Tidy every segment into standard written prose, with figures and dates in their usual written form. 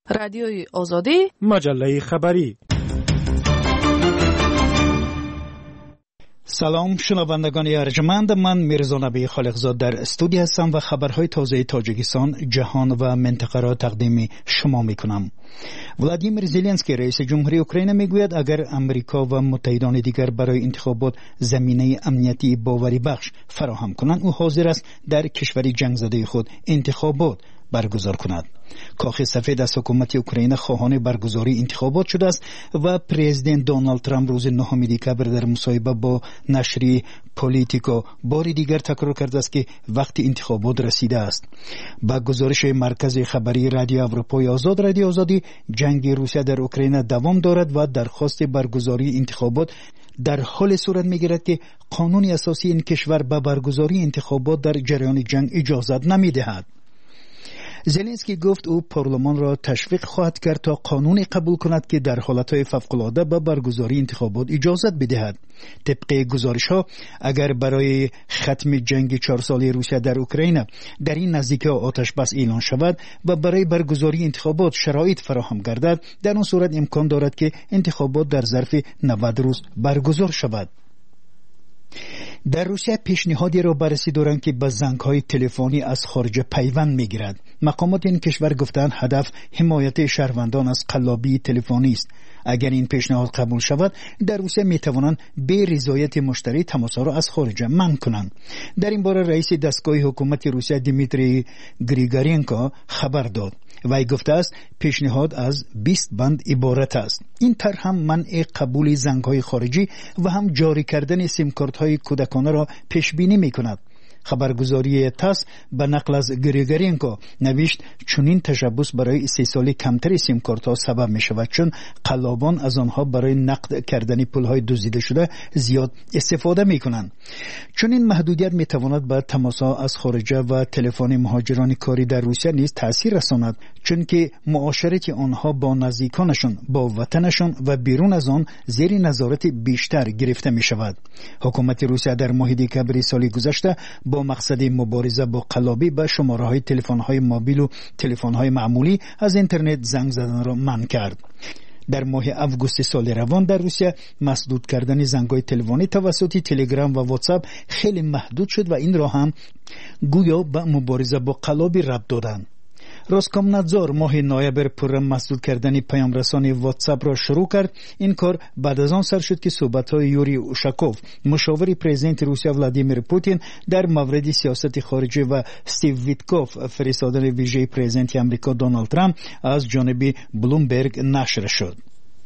رادیوی آزادی، مجله خبری. سلام شنوندگان ارجمند، من میرزا نبی خالقزاد در استودیو هستم و خبرهای تازه تاجیکستان، جهان و منطقه را تقدیم شما میکنم. ولادیمیر زلنسکی رئیس جمهوری اوکراین میگوید اگر امریکا و متحدان دیگر برای انتخابات زمینه امنیتی باوری بخش فراهم کنند، او حاضر است در کشور جنگ زده خود انتخابات برگزار کند. کاخ سفید از حکومت اوکراین خواهان برگزاری انتخابات شده است و پرزیدنت دونالد ترامپ روز 9 دکبر در مصاحبه با نشریه پولیتیکو بار دیگر تکرار کرده است که وقت انتخابات رسیده است. با گزارش مرکز خبری رادیو اروپای آزاد، رادیو آزادی، جنگ روسیه در اوکراین دوام دارد و درخواست برگزاری انتخابات در حال صورت میگیرد که قانون اساسی این کشور به برگزاری انتخابات در جریان جنگ اجازت نمیدهد. زلنسکی گفت او پارلمان را تشویق خواهد کرد تا قانونی قبول کند که در حالتهای فوق‌العاده به برگزاری انتخابات اجازت بدهد. طبق گزارش‌ها اگر برای ختم جنگ 4 ساله روسیه در اوکراین در این نزدیکی آتش بس اعلان شود و برای برگزاری انتخابات شرایط فراهم گردد، در آن صورت امکان دارد که انتخابات در ظرف 90 روز برگزار شود. در روسیه پیشنهادی را بررسی دارند که به زنگ‌های تلفنی از خارج پیوند می‌گیرد. مقامات این کشور گفتند هدف حمایت شهروندان از قلابی تلفنی است. اگر این پیشنهاد قبول شود، در روسیه می‌توانند به رضایت مشتری تماس‌ها را از خارج منع کنند. در این باره رئیس دستگاه حکومت روسیه دیمیتری گریگورینکو خبر داد. وی گفته است پیشنهاد از 20 بند عبارت است. این طرح هم منع قبول زنگ‌های خارجی و هم جاری کردن سیمکارت‌های کودکانه را پیش بینی می‌کند. خبرگزاری تاس به نقل از گریگورینکو نوشت چنین تشبث برای استحصال کمتر سیمکارت‌ها سبب می‌شود، چون قلابان از آنها برای نقد کردن پول‌های دزدیده شده زیاد استفاده می‌کنند. چنین محدودیت می‌تواند به تماس‌ها از خارجه و تلفن مهاجران کاری در روسیه نیز تأثیر رساند، چون که معاشرت آنها با نزدیکانشان، با وطنشان و بیرون از آن زیر نظارت بیشتر گرفته می‌شود. حکومت روسیه در ماه دکبر سال گذشته با مقصد مبارزه با قلابی به شماره‌های تلفن‌های موبیل و تلفن‌های معمولی از اینترنت زنگ زدن را منع کرد. در ماه آگوست سال روان در روسیه مسدود کردن زنگ‌های تلفنی توسط تلگرام و واتساپ خیلی محدود شد و این را هم گویا به مبارزه با قلابی ربط دادند. روسکومنادزور ماه نوامبر پروگرام مسدود کردن پیام رسانی واتساپ را شروع کرد. این کار بعد از آن سر شد که صحبت‌های یوری اوشاکوف، مشاور پرزیدنت روسیه ولادیمیر پوتین در مورد سیاست خارجه و استیو ویتکوف، فرستادن ویژه پرزیدنت آمریکا دونالد ترامپ، از جانب بلومبرگ نشر شد.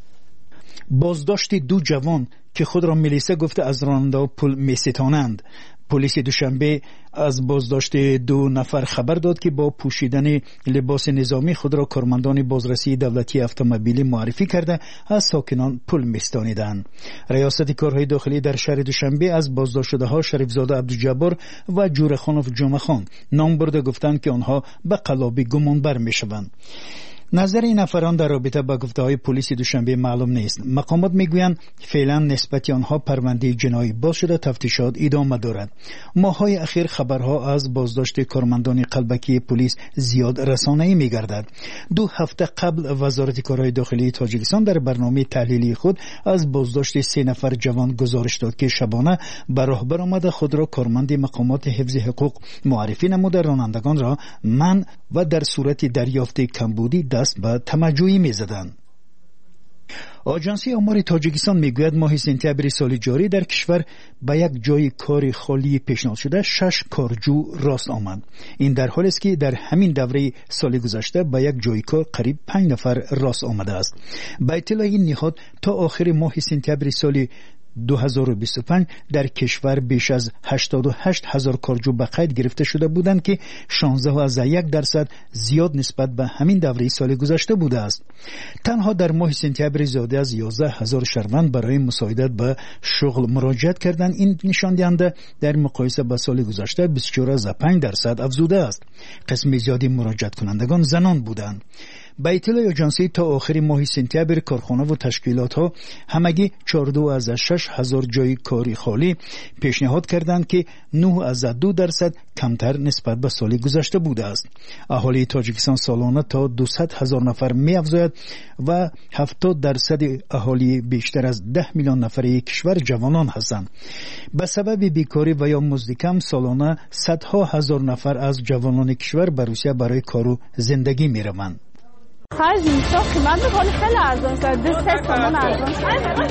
بازداشت 2 جوان که خود را میلیسا گفته از راننده پل می‌ستانند. پلیس دوشنبه از بازداشت 2 نفر خبر داد که با پوشیدن لباس نظامی خود را کارمندان بازرسی دولتی اتومبیلی معرفی کرده از ساکنان پل می‌ستانیدند. ریاست کارهای داخلی در شهر دوشنبه از بازداشت شده‌ها شریفزاده عبدالجبار و جورخانوف جمعخان نام برده گفتند که آنها به قلابی گمانبر می‌شوند. نظر این نفران در رابطه با گفته‌های پلیس دوشنبه معلوم نیست. مقامات میگویند فعلا نسبت آنها پرونده جنایی باز شده، تفتیشات ادامه دارد. ماه‌های اخیر خبرها از بازداشت کارمندان قلبکی پلیس زیاد رسانه‌ای میگردد. 2 هفته قبل وزارت کارهای داخلی تاجیکستان در برنامه تحلیلی خود از بازداشت 3 نفر جوان گزارش داد که شبانه به راه برآمده خود را کارمند مقامات حفظ حقوق معرفی نموده، رانندگان را منع و در صورت دریافت کمبودی دست به تمجویی می‌زدند. آژانسی آمار تاجیکستان میگوید ماه سپتامبر سال جاری در کشور به یک جای کار خالی پیشنهاد شده 6 کارجو راست آمد. این در حالی است که در همین دوره سال گذشته به یک جای کار قریب 5 نفر راست آمده است. به اطلاع این نهاد تا آخر ماه سپتامبر سال 2025 در کشور بیش از 88,000 کارجو به قید گرفته شده بودند که 16.1% زیاد نسبت به همین دوره سال گذشته بوده است. تنها در ماه سپتامبر زیاده از 11,000 شهروند برای مساعدت به شغل مراجعت کردند. این نشان دهنده در مقایسه با سال گذشته 24.5% افزوده است. قسم زیادی مراجعت کنندگان زنان بودند. به اطلاع آژانسی تا آخر ماه سپتامبر کارخانه و تشکیلات ها همگی 14,600 جای کاری خالی پیشنهاد کردند که 9.2% کمتر نسبت به سال گذشته بوده است. اهالی تاجیکستان سالانه تا 200,000 نفر می افزاید و 70% اهالی بیشتر از 10 میلیون نفره کشور جوانان هستند. به سبب بیکاری و یا مزد کم سالانه صدها هزار نفر از جوانان کشور به روسیه برای کار و زندگی می روند. خرج اینجا قیمت می‌کنه خیلی ارزان است. 2 تومان ارزان.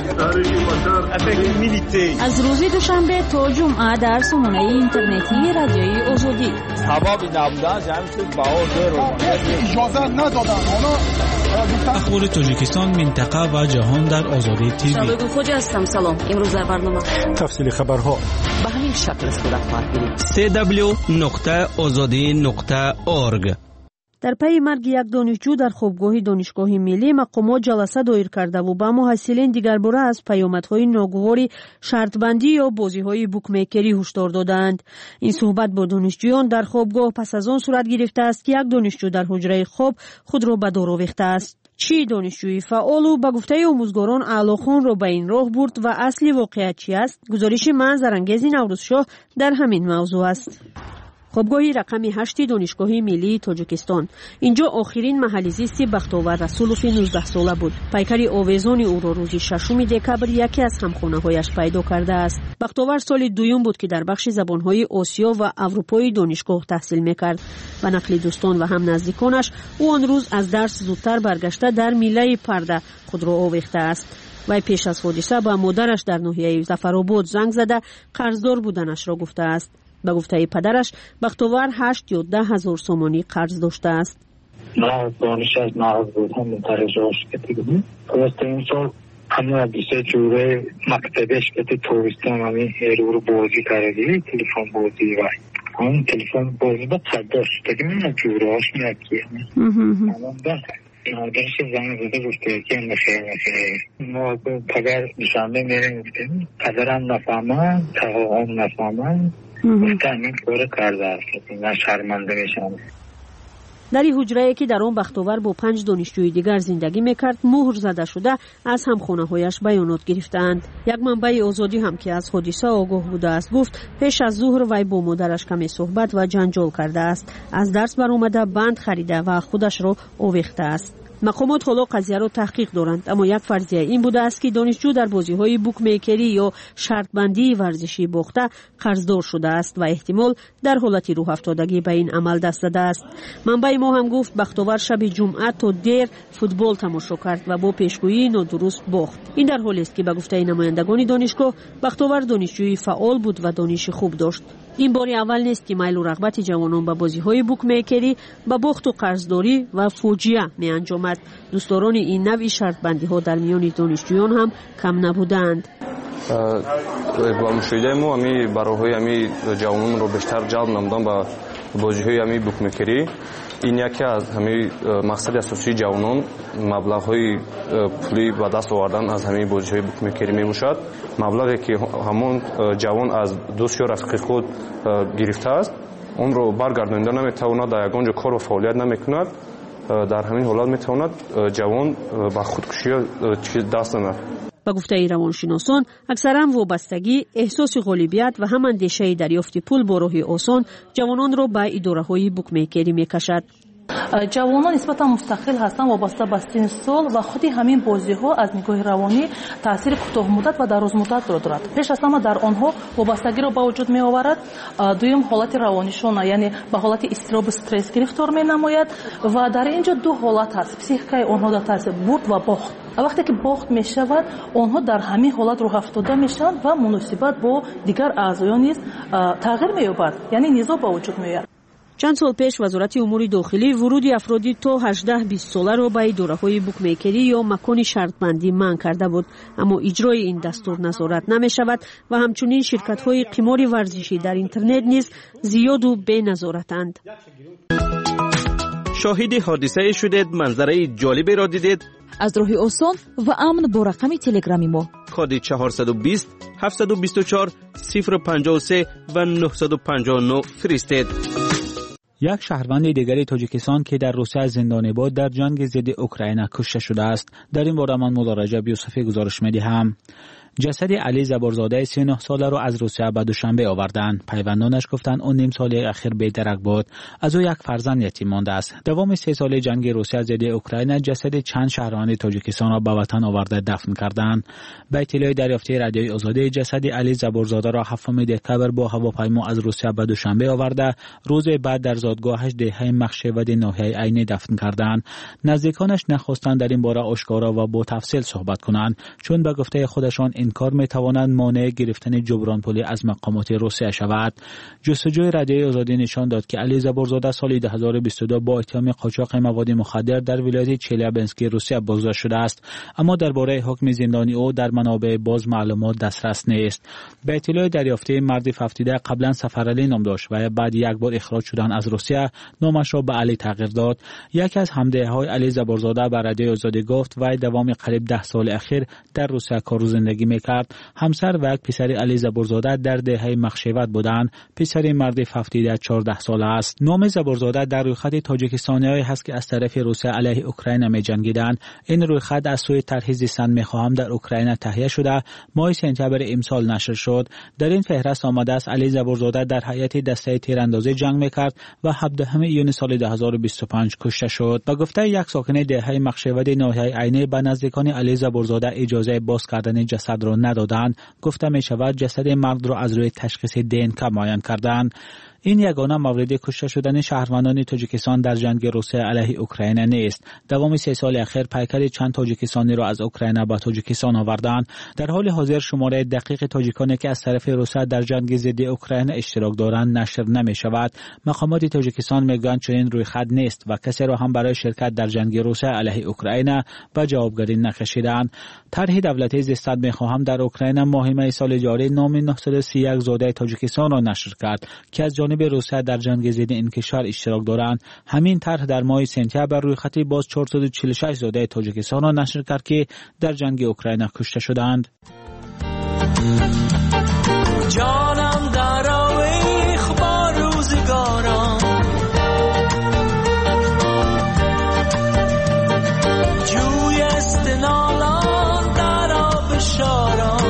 از روز دوشنبه تا جمعه در سامانه اینترنتی رادیوی آزادی. ثوابی نبودن جمعش باور اجازه ندادن. اخبار تاجیکستان، منطقه و جهان در آزادی تیوی. شبگون خوجا هستم. سلام. امروز در برنامه تفصیل خبرها به همین شکل صورت خواهد گرفت. www.azadi.org. در پی مرگ یک دانشجو در خوابگاه دانشگاه ملی مقامات جلسه دایر کرده و به محصلین دیگرباره از پیامدهای ناگواری شرطبندی یا بازی‌های بوکمیکری هشدار دادند. این صحبت با دانشجویان در خوابگاه پس از آن صورت گرفته است که یک دانشجو در حجره خواب خود را به دار آویخته است. چی دانشجوی فعال و به گفته آموزگاران اعلاخان را به این راه برد و اصل واقعیت چی است؟ گزارش منظرانگیز نوروزشاه در همین موضوع است. خوابگاهی رقم 8 دانشگاه ملی تاجیکستان. اینجا آخرین محل زیست بختاور رسولوف 19 ساله بود. پیکر آویزان او را روز 6 دکبر یکی از همخانه‌هایش پیدا کرده است. بختاور سال دوم بود که در بخش زبان‌های آسیا و اروپای دانشگاه تحصیل می‌کرد. به نقل دوستان و هم نزدیکانش او آن روز از درس زودتر برگشته در میله پرده خود را آویخته است. وی پیش از حادثه به مادرش در ناحیه ظفرآباد زنگ زده قرضدار بودنش را گفته است. به گفته پدرش بختاور 8 یا 10 هزار سومانی قرض داشته است. نه دانش از نهاد بود هم درجاش کتی بود. پس این سال همه بیسه جوره مکتبش کتی توریستان همین ایرو بازی کردی تلفن بازی وای. هم تلفن بازی با صداش دیگه من جوره هاش میاکیه. مادرش زنگ زده گفته که نخیر ما پدر دوشنبه میریم گفتیم پدرم نفهمه تقاقم نفهمه این کار کرده است نه شرمنده میشم. در این حجره که در آن بختاور با 5 دانشجوی دیگر زندگی میکرد مهر زده شده از همخانه‌هایش بیانات گرفتند. یک منبع آزادی هم که از حادثه آگاه بوده است گفت پیش از ظهر وی با مادرش کمی صحبت و جنجال کرده است. از درس برآمده بند خریده و خودش را آویخته است. مقامات حالا قضیه را تحقیق دارند، اما یک فرضیه این بوده است که دانشجو در بازی‌های بوکمیکری یا شرطبندی ورزشی باخته قرضدار شده است و احتمال در حالت روح افتادگی به این عمل دست داده است. منبع ما هم گفت بختاور شب جمعه تا دیر فوتبال تماشا کرد و با پیشگویی نادرست باخت. این در حالی است که به گفته نمایندگان دانشگاه بختاور دانشجوی فعال بود و دانش خوب داشت. این بار اول نیست که میل و رغبت جوانان به بازی‌های بوکمیکری به باخت و قرضداری و فوجیه می انجامد. دوستداران این نوع شرطبندی‌ها در میان دانشجویان هم کم نبودند. با مشاهده ما همی برای همی جوانان رو بیشتر جلب نمودن به بازی‌های همی بوکمیکری. این یکی از همی مقصد اساسی جوانان مبلغ‌های پولی به دست آوردن از همی بازی‌های بوکمیکری میباشد. مبلغی که همون جوان از دوست یا رفیق خود گرفته است اون رو برگردانده نمیتواند، در یگانجا کار و فعالیت نمیکند. در همین حالت میتواند جوان به خودکشی دست نماید. به گفته روانشناسان اکثرا وابستگی، احساس غالبیت و هم اندیشه دریافت پول با راه آسان جوانان را به اداره‌های بوکمیکری میکشد. جوانان نسبتا مستقل هستند وابسته به سن سال و خود همین بازی‌ها از نگاه روانی تاثیر کوتاه مدت و دراز مدت را دارد. پیش از همه در آنها وابستگی را به وجود می آورد. دوم حالت روانیشان یعنی به حالت اضطراب استرس گرفتار می نماید و در اینجا دو حالت هست. پسیکای آنها در تاثیر برد و باخت. وقتی که باخت می شود آنها در همین حالت روح افتاده میشن و مناسبت با دیگر اعضایان نیز تغییر می یابد، یعنی نزاع به وجود می آید. چند سال پیش وزارت امور داخلی ورود افرادی تا 18-20 ساله را به اداره‌های بوکمیکری یا مکان شرطبندی منع کرده بود، اما اجرای این دستور نظارت نمی شود و همچنین شرکت‌های قمار ورزشی در اینترنت نیز زیاد و بی نظارتند. شاهد حادثه شدید، منظره جالبی را دیدید؟ از راه آسان و امن با رقم تلگرامی ما کد 420 724 053 و 959 فرستید. یک شهروند دیگری تاجیکستان که در روسیه زندانی بود در جنگ ضد اوکراین کشته شده است. در این باره من مولا رجب یوسفی گزارش می‌دهم. جسد علی زبورزاده 39 ساله را از روسیه به دوشنبه آوردند. پیوندانش گفتند اون نیم سال اخیر بی‌درک بود. از او یک فرزند یتیم مانده است. دوام 3 ساله جنگ روسیه ضد اوکراین جسد چند شهروند تاجیکستان را به وطن آورده دفن کردند. به اطلاع دریافتی رادیوی آزادی جسد علی زبورزاده را 7 دکتبر با هواپیما از روسیه به دوشنبه آورده روز بعد در زادگاهش دهه مخشود ناحیه عینی دفن کردند. نزدیکانش نخواستند در این باره آشکارا و با تفصیل صحبت کنند چون به گفته خودشان این کار میتواند مانع گرفتن جبران پولی از مقامات روسیه شود. جستجوی رادیوی آزادی نشان داد که علی زبورزاده سال 2022 با اتهام قاچاق مواد مخدر در ولایت چلیابینسک روسیه بازداشت شده است، اما درباره حکم زندانی او در منابع باز معلومات دسترس نیست. به اطلاع دریافتی مردی 70 قبلا سفرعلی نام داشت و بعد یک بار اخراج شدن از روسیه نامش را به علی تغییر داد. یکی از همدههای علی زبورزاده به رادیوی آزادی گفت وی دوام قریب 10 سال اخیر در روسیه کار و زندگی میکرد. همسر و یک پسر علی زبورزاده در دهه مخشوت بودند. پسر مرد 14 ساله است. نام زبورزاده در رویخط تاجیکستانی‌هایی هست که از طرف روسیه علیه اوکراین می‌جنگیدند. این رویخط از سوی طرح زیستن می‌خواهم در اوکراین تهیه شده ماه سپتامبر امسال نشر شد. در این فهرست آمده است علی زبورزاده در هیئت دسته تیراندازی جنگ می‌کرد و 17 ایون سال 2025 کشته شد. با گفته یک ساکن دهه مخشوت ناحیه عینی به نزدیکان علی زبورزاده اجازه باز کردن جسد را ندادند. گفته می شود جسد مرد را از روی تشخیص DNK معاین کردند. این یگانه مورد کشته شدن شهروندان تاجیکستان در جنگ روسیه علیه اوکراین نیست. دوام 3 سال اخیر پیکر چند تاجیکستانی را از اوکراین به تاجیکستان آوردند. در حال حاضر شماره دقیق تاجیکانی که از طرف روسیه در جنگ ضد اوکراین اشتراک دارند نشر نمی شود. مقامات تاجیکستان میگویند چنین رویخط نیست و کسی را هم برای شرکت در جنگ روسیه علیه اوکراین به جوابگری نکشیدند. طرح دولتی زیستن میخواهم در اوکراین ماه می سال جاری نام 931 زاده تاجیکستان را نشر کرد که از جانب روسیه در جنگ ضد این کشور اشتراک دارند. همین طرح در ماه سپتامبر روی خط باز 446 زاده تاجیکستان را نشر کرد که در جنگ اوکراین کشته شدند. جانم در آویخ با روزگاران جوی استنالان در آب شاران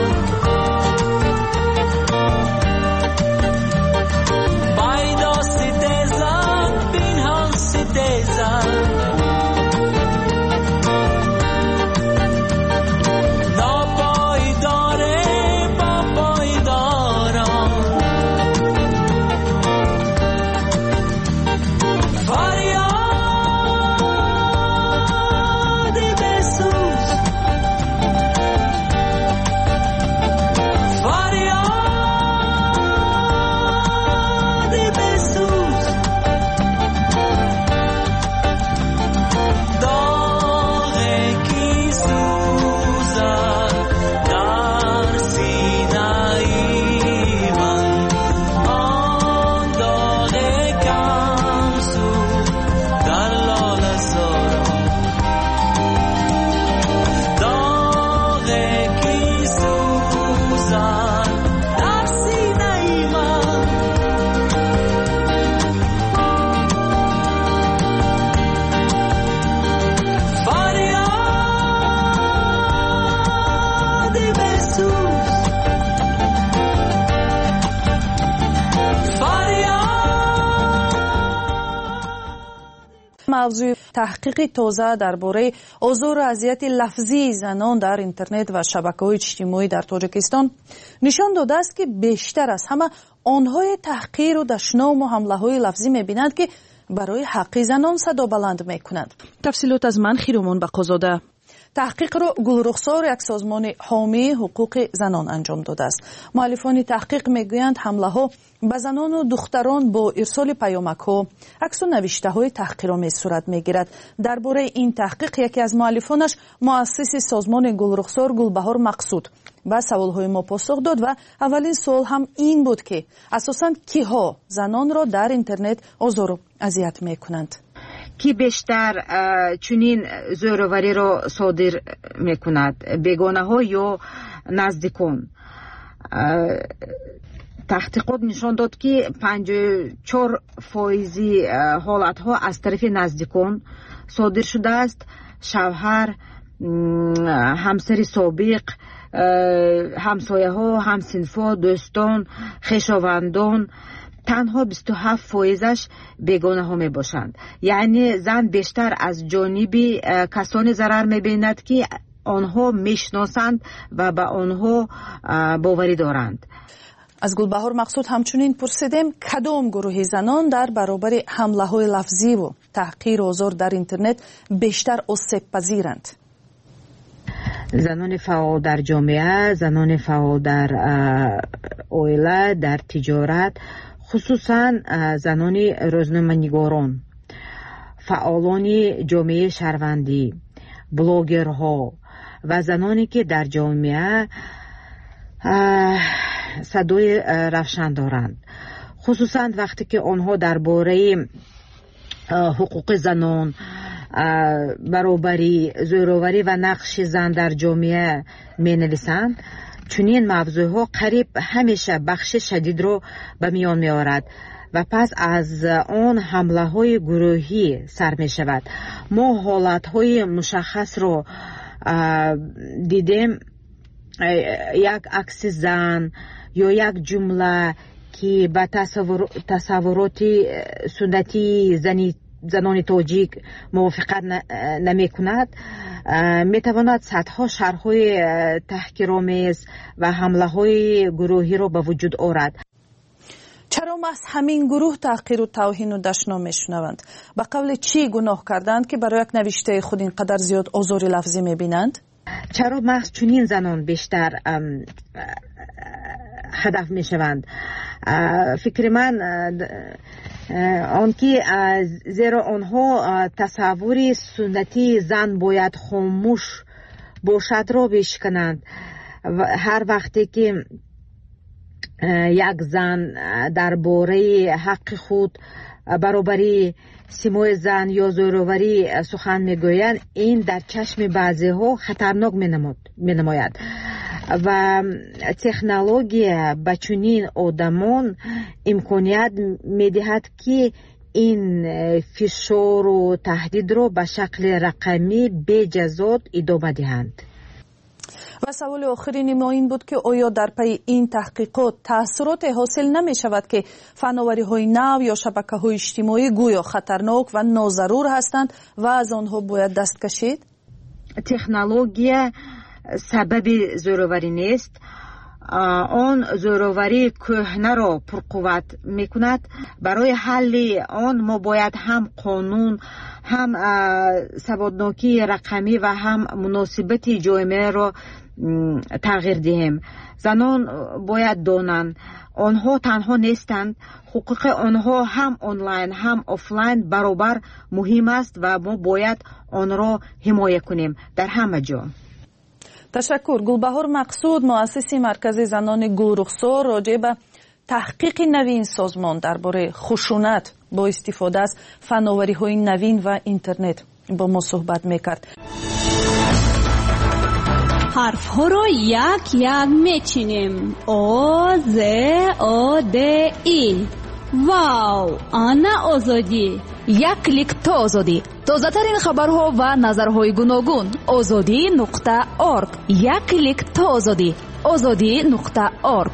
موضوع تحقیق تازه درباره آزار و اذیت لفظی زنان در اینترنت و شبکه‌های اجتماعی در تاجیکستان نشان داده است که بیشتر از همه آنهای تحقیر و دشنام و حمله‌های لفظی می‌بینند که برای حق زنان صدا بلند می‌کنند. تفصیلات از من خیرومان بقازاده. تحقیق را گلرخسار یک سازمان حامی حقوق زنان انجام داده است. مؤلفان تحقیق میگویند حمله ها به زنان و دختران با ارسال پیامک ها، عکس و نوشته های تحقیرآمیز صورت میگیرد. درباره این تحقیق یکی از مؤلفانش مؤسس سازمان گلرخسار گلبهار مقصود به سوال های ما پاسخ داد و اولین سوال هم این بود که اساساً کیها زنان را در اینترنت آزار و اذیت میکنند؟ کی بیشتر چنین زوروری را صادر میکند؟ بیگانه ها یا نزدیکان؟ تحقیقات نشان داد که 54% حالتها از طرف نزدیکان صادر شده است. شوهر، همسر سابق، همسایه ها، همسنفا، دوستان، خویشاوندان. تنها 27%ش بیگانه ها می باشند. یعنی زن بیشتر از جانب کسانی ضرر می بیند که آنها میشناسند و به آنها باوری دارند. از گلبهار مقصود همچنین پرسیدیم کدام گروه زنان در برابر حمله های لفظی و تحقیر و آزار در اینترنت بیشتر آسیب پذیرند؟ زنان فعال در جامعه، زنان فعال در عائله، در تجارت، خصوصا زنان روزنامه‌نگاران، فعالان جامعه شهروندی، بلاگرها و زنانی که در جامعه صدای روشن دارند، خصوصا وقتی که آنها درباره حقوق زنان، برابری، زوراوری و نقش زن در جامعه می نویسند. چنین موضوعها قریب همیشه بخش شدید رو به میان می آورد و پس از آن حمله های گروهی سر می شود. ما حالت های مشخص رو دیدیم، یک عکس زن یا یک جمله که به تصورات سنتی زنان تاجیک موافقت نمی کند، می تواند صدها شرح‌های تحقیرآمیز و حمله های گروهی را به وجود آورد. چرا محض همین گروه تحقیر و توهین و دشنام می شنوند؟ به قول چی گناه کردند که برای یک نوشته خود اینقدر زیاد آزار لفظی می بینند؟ چرا محض چنین زنان بیشتر هدف می شوند؟ فکر من آنکه زیرا آنها تصور سنتی زن باید خاموش باشد را بشکنند. هر وقتی که یک زن درباره حق خود، برابری سیمای زن یا زوراوری سخن میگویند، این در چشم بعضی ها خطرناک می نماید و تکنولوژی به چنین آدمان امکانیت می دهد که این فشار و تهدید را به شکل رقمی بجزات ادامه دهند. و سوال آخرین ما این بود که آیا در پی این تحقیقات تأثیرات حاصل نمی شود که فناوری های نو یا شبکه های اجتماعی گویا خطرناک و ناضرور هستند و از آنها باید دست کشید؟ تکنولوژی سبب زوراوری نیست. آن زوراوری کهنه را پرقوت می کند. برای حل آن ما باید هم قانون، هم ثباتناکی رقمی و هم مناسبت جامعه را تغییر دهیم. زنان باید دانند آنها تنها نیستند. حقوق آنها هم آنلاین هم آفلاین برابر مهم است و ما باید آن را حمایت کنیم در همه جا. تشکر. گلبهار مقصود، مؤسس مرکز زنان گلرخسار، راجع به تحقیق نوین سازمان درباره خشونت با استفاده از فناوری‌های نوین و اینترنت با ما صحبت میکرد. حرف ها رو یک یک میچینیم. آ ز آ د ای. واو، آنا آزادی. یک کلیک تا آزادی. تازه ترین خبرها و نظرهای گوناگون. azadi.org. یک کلیک تا آزادی. azadi.org.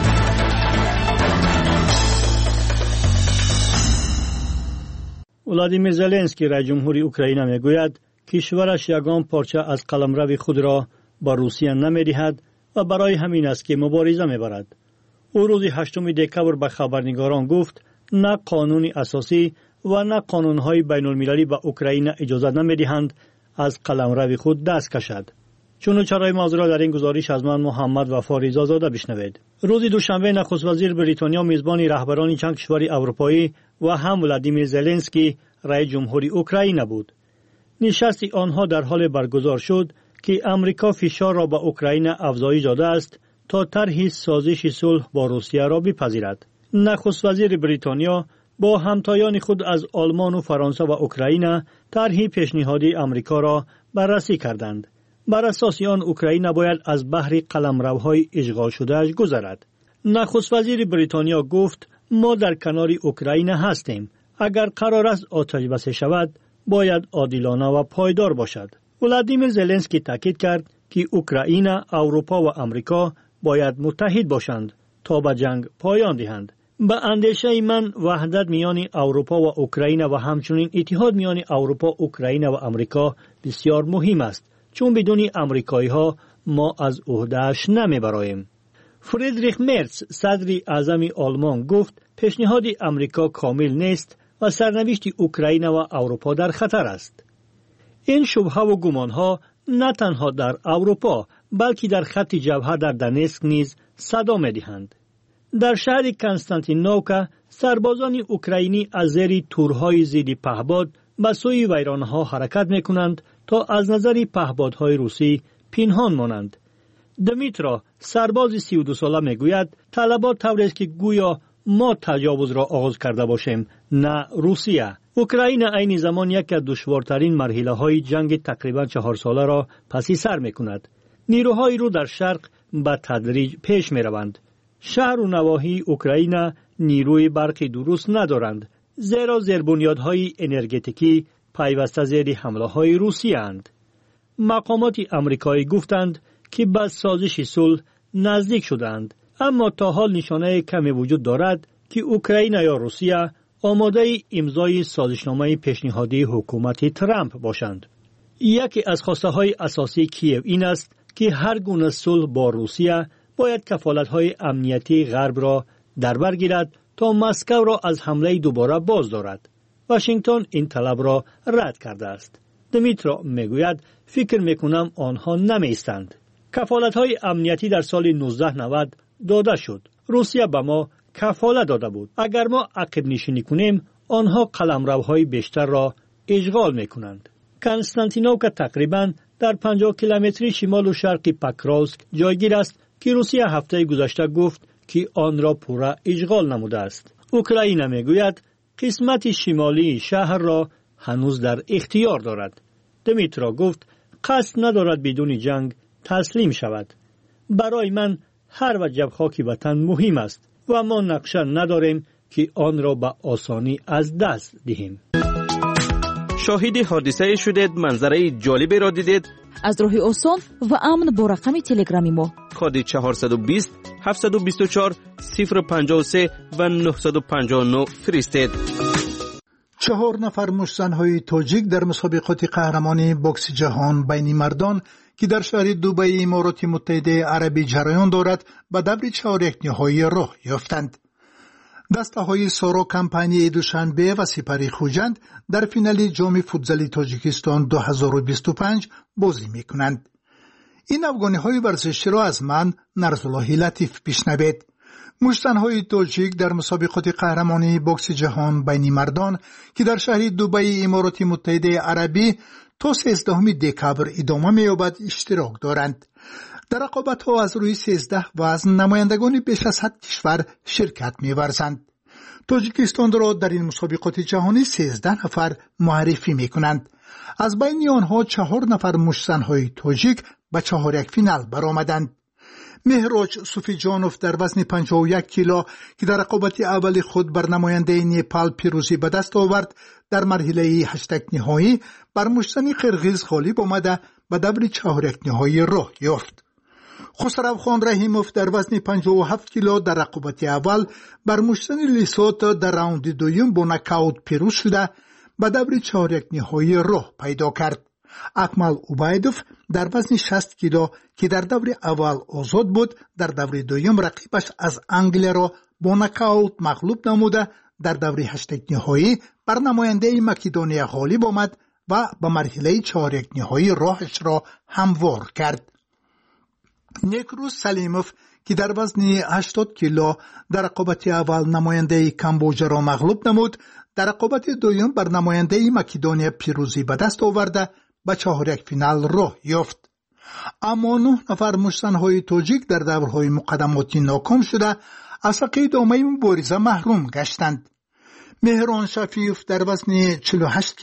ولادیمیر زلنسکی رئیس جمهوری اوکراین میگوید کشورش یگان پارچه از قلمرو خود را با روسیه نمیدهد و برای همین است که مبارزه میبرد. او روز 8 دکبر به خبرنگاران گفت نه قانون اساسی و نه قانون‌های بین‌المللی به اوکراین اجازه نمی‌دهند از قلمرو خود دست کشد. چون چرای موضوع در این گزارش از من محمد وفا رضازاده بشنوید. روز دوشنبه نخست وزیر بریتانیا میزبان رهبران چند کشور اروپایی و هم ولادیمیر زلنسکی رئیس جمهوری اوکراین بود. نشست آنها در حال برگزار شد که امریکا فشار را به اوکراین افزایش داده است تا طرح سازش صلح با روسیه را بپذیرد. نخست وزیر بریتانیا با همتایان خود از آلمان و فرانسه و اوکراین طرح پیشنهادی امریکا را بررسی کردند. بر اساس آن اوکراین باید از بحر قلمروهای اشغال شدهش گذرد. نخست وزیر بریتانیا گفت ما در کنار اوکراین هستیم. اگر قرار است آتش بس شود باید عادلانه و پایدار باشد. ولادیمیر زلنسکی تاکید کرد که اوکراین، اروپا و آمریکا باید متحد باشند تا به جنگ پایان دهند. به اندیشه من وحدت میان اروپا و اوکراین و همچنین اتحاد میان اروپا، اوکراین و آمریکا بسیار مهم است، چون بدون آمریکایی ها ما از عهده‌اش نمیبراییم. فریدریخ مرتز، صدر اعظم آلمان، گفت پیشنهاد آمریکا کامل نیست و سرنوشت اوکراین و اروپا در خطر است. این شبهه و گمانها نه تنها در اروپا بلکه در خط جبهه در دنسک نیز صدا می‌دهند. در شهر کنستانتینوکا سربازان اوکراینی از زیر تورهای ضد پهپاد به سوی ویرانه‌ها حرکت می‌کنند تا از نظر پهپادهای روسی پنهان مانند. دمیترا، سرباز 32 ساله، میگوید طلبات طوری است که گویا ما تجاوز را آغاز کرده باشیم، نه روسیه. اوکراین عین زمان یکی از دشوارترین مرحله‌های جنگ تقریباً 4 ساله را پس سر می‌کند. نیروهای رو در شرق به تدریج پیش می‌روند. شهر و نواحی اوکراین نیروی برقی درست ندارند، زیرا زیربنیادهای انرژتیکی پیوسته زیر حمله‌های روسیه اند. مقامات آمریکایی گفتند که به سازش صلح نزدیک شدند، اما تا حال نشانه کمی وجود دارد که اوکراین یا روسیه آماده امضای سازشنامه پیشنهادی حکومت ترامپ باشند. یکی از خواسته‌های اساسی کیف این است که هر گونه صلح با روسیه باید کفالت‌های امنیتی غرب را در بر گیرد تا مسکو را از حمله دوباره باز دارد. واشنگتن این طلب را رد کرده است. دمیترا میگوید فکر میکنم آنها نمیستند. کفالت‌های امنیتی در سال 1990 داده شد. روسیه به ما کفالت داده بود. اگر ما عقب نشینی کنیم آنها قلمروهای بیشتر را اشغال میکنند. کنستانتینوکا تقریباً در 50 کیلومتری شمال و شرق پکراوسک جایگیر است که روسیه هفته گذشته گفت که آن را پورا اشغال نموده است. اوکراین میگوید قسمت شمالی شهر را هنوز در اختیار دارد. دمیترا گفت قصد ندارد بدون جنگ تسلیم شود. برای من هر وجب خاک وطن مهم است و ما نقشه نداریم که آن را به آسانی از دست دهیم. شاهد حادثه شدید، منظره جالبی را دیدید؟ از راه آسان و امن با رقم تلگرامی ما کد 420 724 053 و 959 فرستید. 4 نفر مشت‌زن‌های تاجیک در مسابقات قهرمانی بوکس جهان بین مردان که در شهر دبی امارات متحده عربی جریان دارد به دور چهارک راه یافتند. دسته‌های سارا کمپانی دوشنبه و سپری خوجند در فینال جام فوتبال تاجیکستان 2025 بازی می‌کنند. این افغانی‌های ورزشی را از من نرزالله لطیف بشنوید. مشت‌زن‌های تاجیک در مسابقات قهرمانی بوکس جهان بین مردان که در شهر دبی امارات متحده عربی تا 13 دکبر ادامه می‌یابد اشتراک دارند. در رقابت‌ها از روی 13 وزن نمایندگان بیش از 100 کشور شرکت می‌ورزند. تاجیکستان را در این مسابقات جهانی 13 نفر معرفی می‌کنند. از بین آنها 4 نفر مشت‌زن‌های تاجیک به چهارک فینال برآمدند. مهراج صوفیجانوف در وزن 51 کیلو که در رقابت اول خود بر نماینده نیپال پیروزی به دست آورد، در مرحله 8 نهایی بر مشت‌زن قرغیز غالب آمده به دور چهارک نهایی راه یافت. خسروخان رحیموف در وزن 57 کیلو در رقابت اول بر مشت‌زن لیسوت در راوند دوم با نکاوت پیروز شده به دور چهارک نهایی راه پیدا کرد. اکمل عبیدوف در وزن 60 کیلو که در دور اول آزاد بود، در دور دوم رقیبش از انگلیه را با نکاوت مغلوب نموده در دور 8 نهایی بر نماینده مکدونیا غالب آمد و به مرحله چهارک نهایی راهش را هموار کرد. نیکروز سلیموف که در وزن 80 کیلو در رقابت اول نماینده کامبوجا را مغلوب نمود، در رقابت دوم بر نماینده مکدونیا پیروزی به دست آورده به چهارک فینال راه یافت. اما 9 نفر مشت‌زن‌های تاجیک در دورهای مقدماتی ناکام شده از حق ادامه مبارزه محروم گشتند. مهران شفیف در وزن 48 کیلو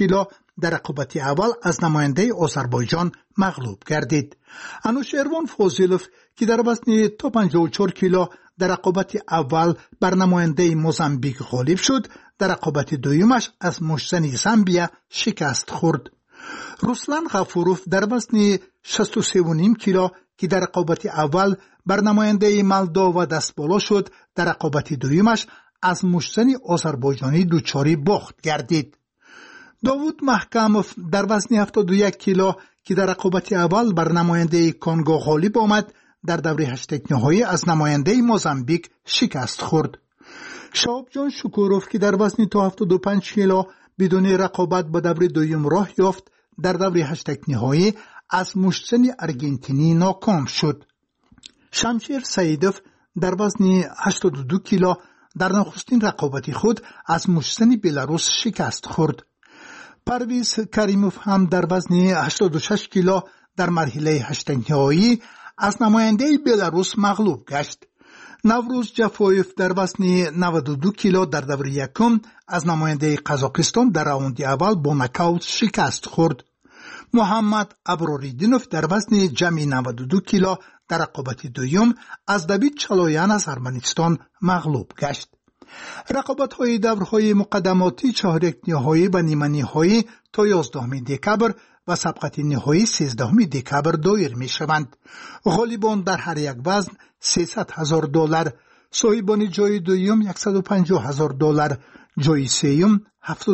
در رقابت اول از نماینده آذربایجان مغلوب گردید. انوشیروان فاضلوف که در وزن تا 54 کیلو در رقابت اول بر نماینده موزامبیک غالب شد، در رقابت دویمش از مشتزن زامبیا شکست خورد. روسلان غفوروف در وزن 63.5 کیلو که در رقابت اول بر نماینده مولداوا دست بالا شد، در رقابت دویمش از مشتزن آذربایجانی دچار باخت گردید. داوود محکموف در وزن 71 کیلو که در رقابت اول بر نماینده کنگو غالب آمد، در دوره هشتگ نهایی از نماینده موزامبیک شکست خورد. شهاب جان شکوروف که در وزن تا 75 کیلو بدون رقابت به دوره دوم راه یافت، در دوره هشتگ نهایی از مشتزن ارژانتینی ناکام شد. شمشیر سعیدوف در وزن 82 کیلو در نخستین رقابت خود از مشتزن بلاروس شکست خورد. پرویز کریموف هم در وزن 86 کیلو در مرحله هشتگ نهایی از نماینده بلاروس مغلوب گشت. نوروز جفایف در وزن 92 کیلو در دوره یکم از نماینده قزاقستان در راوند اول با نکاوت شکست خورد. محمد ابراریدینوف در وزن جمعی 92 کیلو در رقابت دوم از دوید چالویان از ارمنستان مغلوب گشت. رقابت‌های دورهای مقدماتی چهارک نهایی و نیمه نهایی تا 11 دکبر و سبقت نهایی 13 دکبر دایر می‌شوند. غالبان در هر یک وزن $300,000، صاحبان جای دوم $150,000، جای سوم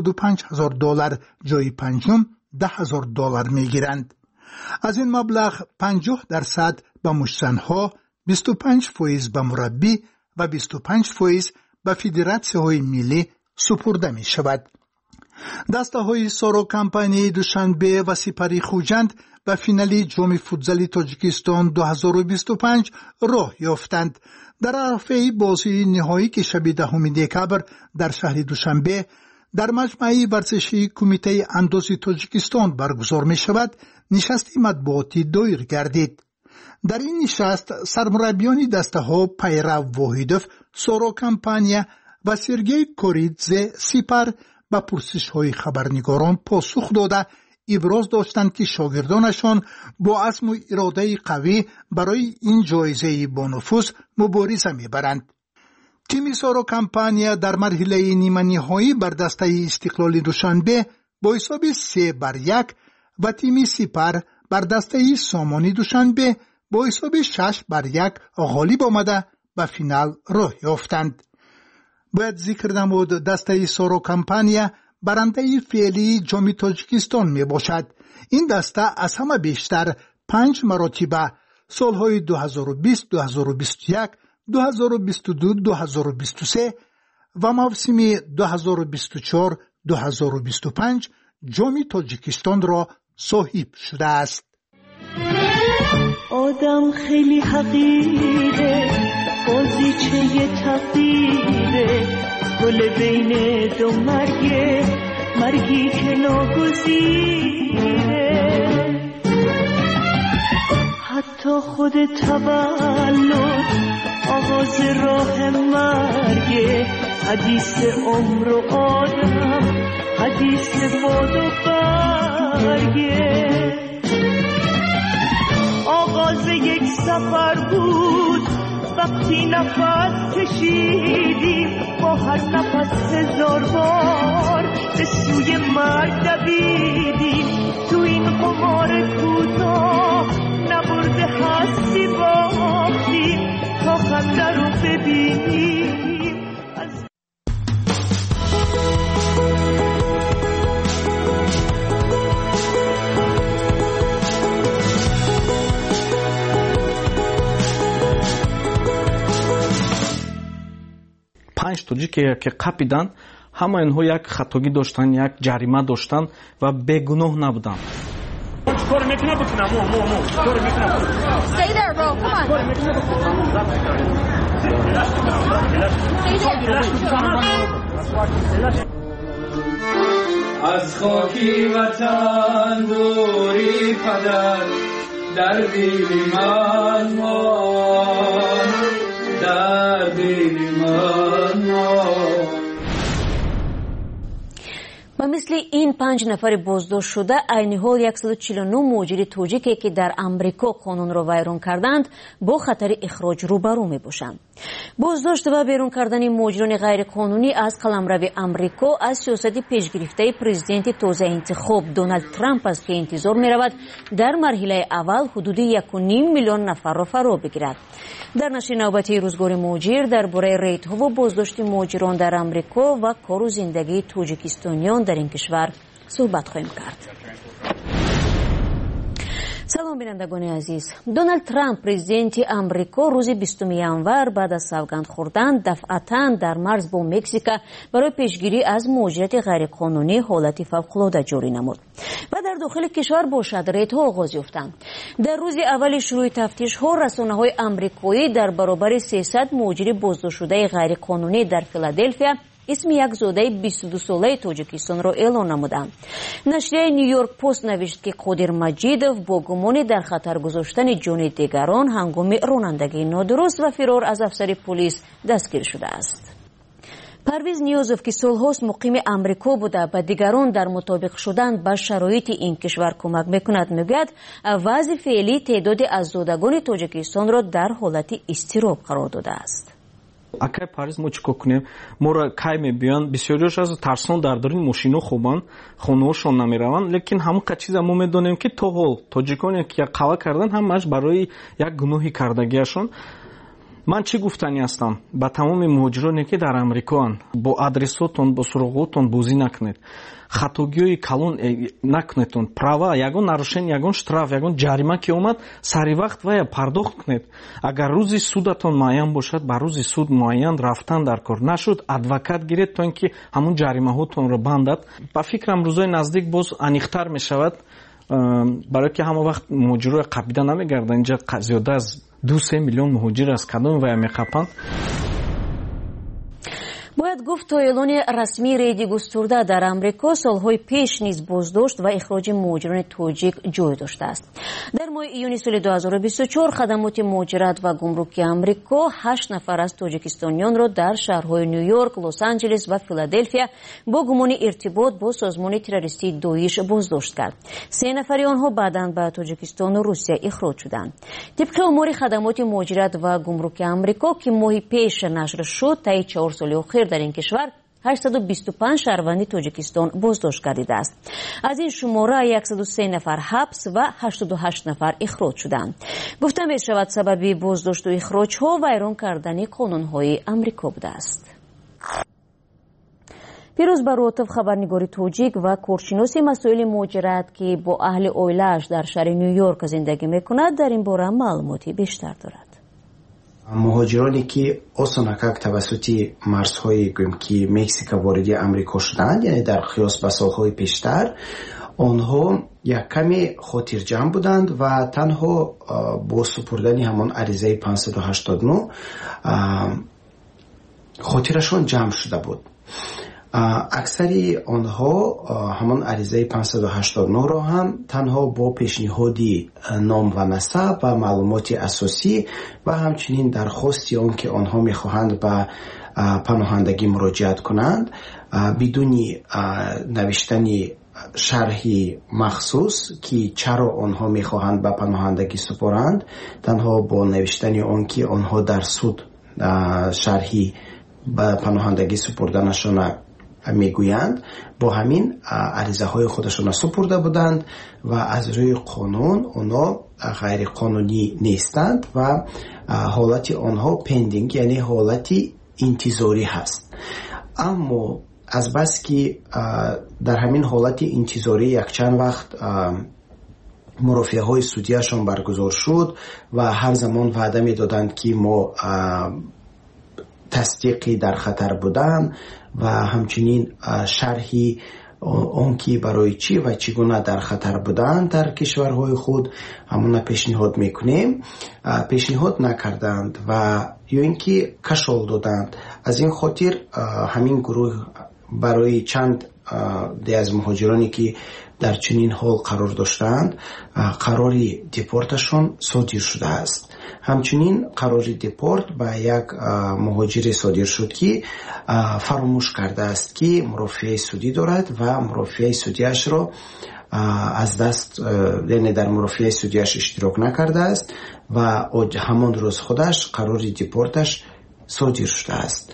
$75,000، جای پنجم $10,000 می‌گیرند. از این مبلغ 50% به مشتزن‌ها، 25% به مربی و 25% به فدراسیون‌های ملی سپرده می شود. دسته های سارو کمپانی دوشنبه و سپری خوجند به فینال جام فوتزال تاجیکستان 2025 راه یافتند. در عرفه بازی نهایی که شب 10 دکبر در شهر دوشنبه در مجمع ورزشی کمیته انداز تاجیکستان برگزار می شود، نشست مطبوعاتی دایر گردید. در این نشست سرمربیان دسته ها پیرو واحدوف سارو کمپانیا و سرگئی کوریدزه سپر به پرسش های خبرنگاران پاسخ داده ابراز داشتند که شاگردانشان با عزم و اراده قوی برای این جایزه با نفوذ مبارزه میبرند. تیم سارو کمپانیا در مرحله نیمه نهایی بر دسته استقلال دوشنبه با حساب 3-1 و تیم سپر بر دسته سامانی دوشنبه با حساب 6-1 غالب آمده به فینال راه یافتند. باید ذکر نمود دسته سارو کمپانیا برنده فعلی جام تاجیکستان می باشد. این دسته از همه بیشتر 5 مرتبه سالهای 2020، 2021، 2022، 2023 و موسم 2024-2025 جام تاجیکستان را صاحب شده است. آدم خیلی حقیره، بازیچه تقدیره، گل بین دو مرگی که ناگزیره. حتی خود تولد آغاز راه مرگه، حدیث عمر و آدم، حدیث باد و برگه. آغاز یک سفر بود وقتی نفس کشیدیم، با هر نفس 1000 بار به سوی مرگ دویدیم. تو این قمار کوتاه نبرده هستی باختیم تا خنده رو ببینیم. 5 тоҷик که қапиданд, ҳама инҳо як хатогӣ доштанд, як ҷарима доштанд ва бегуноҳ набуданд. از خاکی وطن دوری پدر در دل من ماند، در دل من ماند. و مثل این 5 نفر بازداشت شده عین حال 149 مهاجر تاجیکی که در امریکا قانون را ویران کردند با خطر اخراج روبرو می باشند. بازداشت و بیرون کردن مهاجران غیر قانونی از قلمرو امریکا از سیاست پیشگرفته پرزیدنت تازه انتخاب دونالد ترامپ است که انتظار می رود در مرحله اول حدود 1.5 میلیون نفر را فرا بگیرد. در نشر نوبتی روزگار مهاجر درباره ریت‌ها و بازداشت مهاجران در امریکا و کار و زندگی تاجیکستانیان در این کشور صحبت خواهیم کرد. سلام بینندگان عزیز. دونالد ترامپ پرزیدنت امریکا روز 20 ینور بعد از سوگند خوردن دفعتاً در مرز با مکزیک برای پیشگیری از مهاجرت غیرقانونی حالت فوق‌العاده جاری نمود و در داخل کشور با شدریدها آغاز یافتند. در روز اول شروع تفتیش‌ها رسانه‌های آمریکایی در برابر 300 مهاجر بازداشت شده غیرقانونی در فیلادلفیا اسم یک زاده 22 ساله تاجیکستان را اعلام نمودند. نشریه نیویورک پست نوشت که قادر مجیدوف با گمان در خطر گذاشتن جان دیگران هنگام رانندگی نادرست و فرار از افسر پلیس دستگیر شده است. پرویز نیازوف که سالهاست مقیم امریکا بوده و دیگران در مطابق شدن با شرایط این کشور کمک میکند میگوید وضع فعلی تعداد از زادگان تاجیکستان را در حالت اضطراب قرار داده است. акай париз мо чӣ кор кунем моро кай мебиён бисёриёш аз тарсон дар дорини мошино хобанд хонаҳошон намераванд лекин ҳамон чиза мо медонем ки то ҳол тоҷиконе ки қава кардан ҳамааш барои як гуноҳи кардагиашон ман чӣ гуфтанӣ ҳастам ба тамоми муҳоҷироне ки дар амрикоанд бо адресотон бо суроғотон бозӣ накунед хатогиҳои калон накунедтон права ягон нарушени ягон штраф ягон ҷарима ки омад сари вақт вая пардохт кунед агар рӯзи судатон муайян бошад ба рӯзи суд муайян рафтан дар кор нашуд адвокат гиред то ин ки ҳамон ҷаримаҳотонро бандад ба фикрам рӯзои наздик боз аниқтар мешавад барое ки ҳама вақт муҳоҷирои қабида намегарданд инҷа зиёда аз 2-3 миллион муҳоҷир аз кадоми вая меқапанд. باید گفت تا اعلان رسمی ریدی گسترده در امریکا سالهای پیش نیز بازداشت و اخراج مهاجران تاجیک جای داشته است. در ماه ایون سال 2024 خدمات مهاجرت و گمرکی امریکا 8 نفر از تاجیکستانیان را در شهرهای نیویورک، لس آنجلس و فیلادلفیا با گمان ارتباط با سازمان تروریستی داعش بازداشت کرد. 3 نفر آنها بعداً به تاجیکستان و روسیه اخراج شدند. طبق امور خدمات مهاجرت و گمرک امریکا که ماه پیش نشر شد تا 4 سال اخیر در این کشور 825 شهروند تاجیکستان بازداشت گردیده است. از این شماره 103 نفر حبس و 88 نفر اخراج شدند. گفته می شود سبب بازداشت و اخراج ها ویران کردن قانون های امریکا بوده است. پیروز بروتوف خبرنگار تاجیک و کارشناس مسائل مهاجرت که با اهل اویلش در شهر نیویورک زندگی میکند در این باره معلوماتی بیشتر دارد. مهاجرانی که осонакак тавассути марзҳои гӯем ки мексика вориди амрико шуданд яъне дар қиёс ба солҳои пештар онҳо яккаме хотирҷамъ буданд ва танҳо бо супурдани ҳамон аризаи 589 хотирашон ҷамъ шуда буд. аксари онҳо ҳамон аризаи 589 ро ҳам танҳо бо пешниҳоди ном ва насаб ва маълумоти асосӣ ва ҳамчунин дархости он ки онҳо мехоҳанд ба паноҳандагӣ муроҷиат кунанд бидуни навиштани шарҳи махсус ки чаро онҳо мехоҳанд ба паноҳандагӣ супоранд танҳо бо навиштани он ки онҳо дар суд шарҳи ба паноҳандагӣ супурданашона میگویند با همین عریضه های خودشون سپرده بودند و از روی قانون اونا غیر قانونی نیستند و حالت آنها پندینگ یعنی حالت انتظاری هست. اما از بس که در همین حالت انتظاری یک چند وقت مرافعه های سودیشان برگزار شد و هر زمان وعده می دادند که ما تصدیقی در خطر بودن و همچنین شرحی اون که برای چی و چگونه در خطر بودن در کشورهای خود همون پیشنهاد میکنیم پیشنهاد نکردند و یا اینکه کشال دادند. از این خاطر همین گروه برای چند از مهاجرانی که در چنین حال قرار داشتند قراری دیپورتشون صادر شده است. همچنین قراری دیپورت به یک مهاجر صادر شد که فراموش کرده است که مرافعه سودی دارد و مرافعه سودیش را از دست، یعنی در مرافعه سودیش اشتراک نکرده است و همان روز خودش قراری دیپورتش صادر شده است.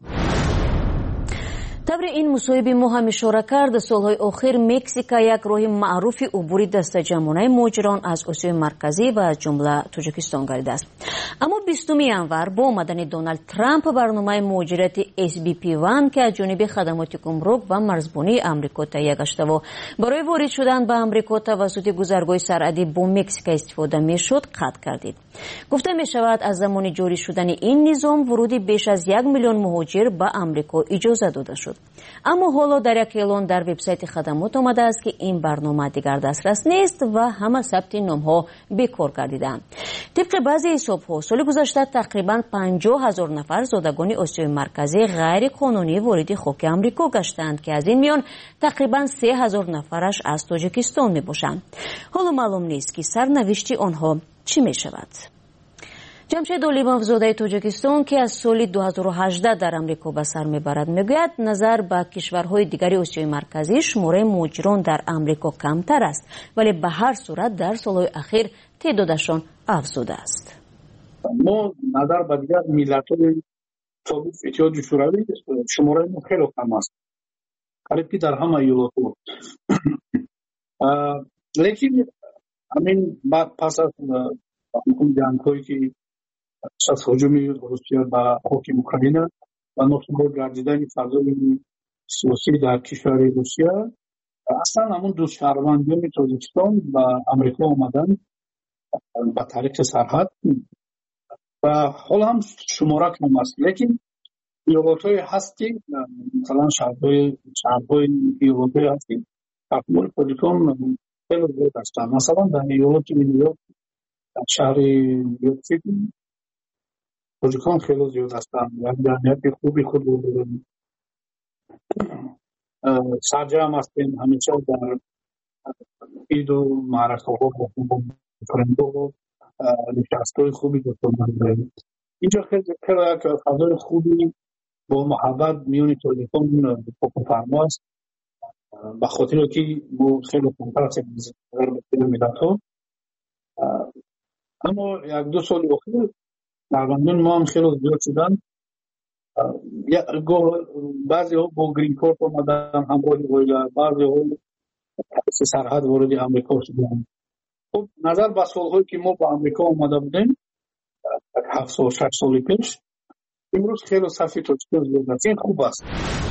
табри ин мусоҳиби мо ҳам ишора кард, солҳои охир Мексика як роҳи маъруфи убури дастаҷамонаи муҳоҷирон аз Осиёи марказӣ ва аз ҷумла Тоҷикистон гардидааст. аммо 20 январ бо омадани Доналд Трамп барномаи муҳоҷирати SBP1 ки аз ҷониби хадамоти гумрук ва марзбонии амрико таҳия гаштаву барои ворид шудан ба амрико тавассути гузаргоҳи сарҳадӣ бо Мексика истифода мешуд, қатъ гардид. гуфта мешавад аз замони ҷорӣ шудани ин низом вуруди беш аз 1 миллион муҳоҷир ба амрико иҷоза дода шуд. аммо ҳоло дар як эълон дар вебсайти хадамот омадааст ки ин барнома дигар дастрас нест ва ҳама сабти номҳо бекор гардидаанд. тибқи баъзе ҳисобҳо соли гузашта тақрибан 50,000 нафар зодагони Осиёи марказӣ ғайриқонунӣ вориди хоки амрико гаштанд ки аз ин миён тақрибан 3,000 нафараш аз Тоҷикистон мебошанд. ҳоло маълум нест ки сарнавишти онҳо чӣ мешавад. ҷамшед Олимовзодаи Тоҷикистон ки аз соли 2018 дар амрико ба сар мебарад мегӯяд назар ба кишварҳои дигари Осиёи марказӣ шумораи муҳоҷирон дар амрико камтар аст, вале ба ҳар сурат дар солҳои ахир теъдодашон афзудааст. мо назар ба дигар миллатҳои собиқ иттиҳоди шӯравӣ шумораи мо хеле кам аст, қариб ки дар ҳама иёлотҳо. лекин ҳамин пас аз ҷангҳое ки аз ҳуҷуми Русия ба хоки Украина ва носубот гардидани фазои сиёсӣ дар кишвари Русия, аслан ҳамун ду шаҳрвандиёни Тоҷикистон ба амрико омаданд ба тариқи сарҳад ва ҳол ҳам шумора кам аст. лекин иёлотҳое ҳаст ки масалан шаҳрҳои иёлотҳое ҳаст ки таҳмили Тоҷикистон хеле зиёд ҳастанд. масалан дар иёлоти Ню-Йорк, дар шаҳри Нью-Йорк-Сити тоҷикон хеле зиёд ҳастанд. як ҷамъияти хуби худ дорем. сарҷам ҳастем ҳамеша дар иду маъракаҳо бо френдҳо нишастҳои хуби дӯстона. инҷо хеле як фазои хуби бо муҳаббат миёни тоҷикон фокуфармо аст, ба хотире ки мо хеле камтар ҳастем аз миллатҳо. аммо як-ду соли охир шаҳрвандони мо ҳам хеле зиёд шуданд. баъзеҳо бо грин корт омаданд ҳамроҳи оила, баъзеҳо сарҳад вориди амрико шуданд. хуб назар ба солҳое ки мо ба амрико омада будем 7 сол 6 соли пеш, имрӯз хеле сафи тоҷикон зиёд аст. ин хуб аст.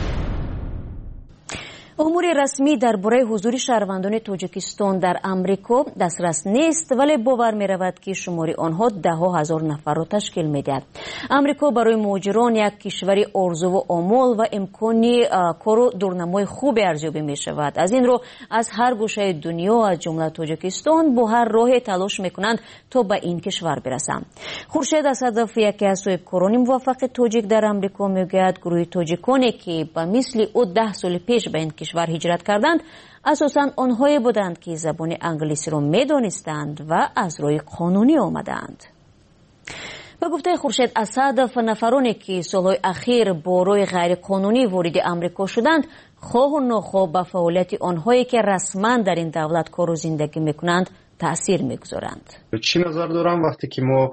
умури расмӣ дар бораи ҳузури шаҳрвандони Тоҷикистон дар амрико дастрас нест, вале бовар меравад ки шумори онҳо даҳҳо ҳазор нафарро ташкил медиҳад. амрико барои муҳоҷирон як кишвари орзуву омол ва имкони кору дурнамои хубе арзёбӣ мешавад. аз ин рӯ аз ҳар гӯшаи дунё аз ҷумла Тоҷикистон бо ҳар роҳе талош мекунанд то ба ин кишвар бирасанд. хуршед асадов, яке аз соҳибкорони муваффақи тоҷик дар амрико, мегӯяд гурӯҳи тоҷиконе ки ба мисли ӯ 10 соли пеш ба ин кишвар ҳиҷрат карданд, асосан онҳое буданд ки забони англисиро медонистанд ва аз роҳи қонунӣ омаданд. ба гуфтаи Хуршед Асадов, нафароне ки солҳои ахир бо роҳи ғайриқонунӣ вориди амрико шуданд, хоҳу нохоҳ ба фаъолияти онҳое ки расман дар ин давлат кору зиндагӣ мекунанд таъсир мегузоранд. чӣ назар дорам вақте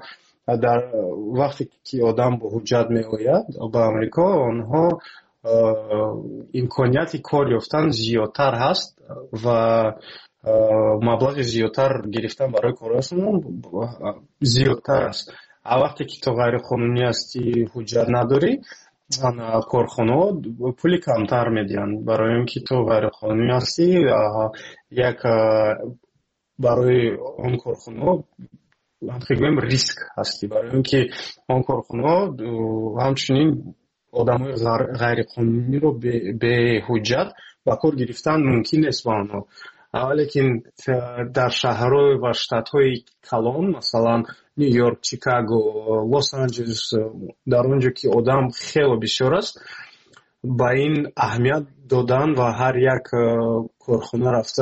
ки одам бо ҳуҷҷат меояд ба амрико, онҳо имконияти кор ёфтан зиёдтар ҳаст ва маблағи зиёдтар гирифтан барои корашон зиёдтар аст. вақте ки то ғайриқонунӣ ҳастӣ, ҳуҷҷат надорӣ, корхонаҳо пули камтар медиҳанд. барои ин ки то ғайриқонунӣ ҳастӣ, як барои он корхонаҳо ҳамхигӯем риск ҳастӣ, барои ин ки он корхонаҳо ҳамчунин одамои ғайриқонуниро беҳуҷҷат ба кор гирифтан мумкин нест ба онҳо. лекин дар шаҳрҳо ва штатҳои калон, масалан Нью-Йорк, Чикаго, Лос-Анҷелес, дар он ҷо ки одам хеле бисёр аст, ба ин аҳамият додан ва ҳар як корхона рафта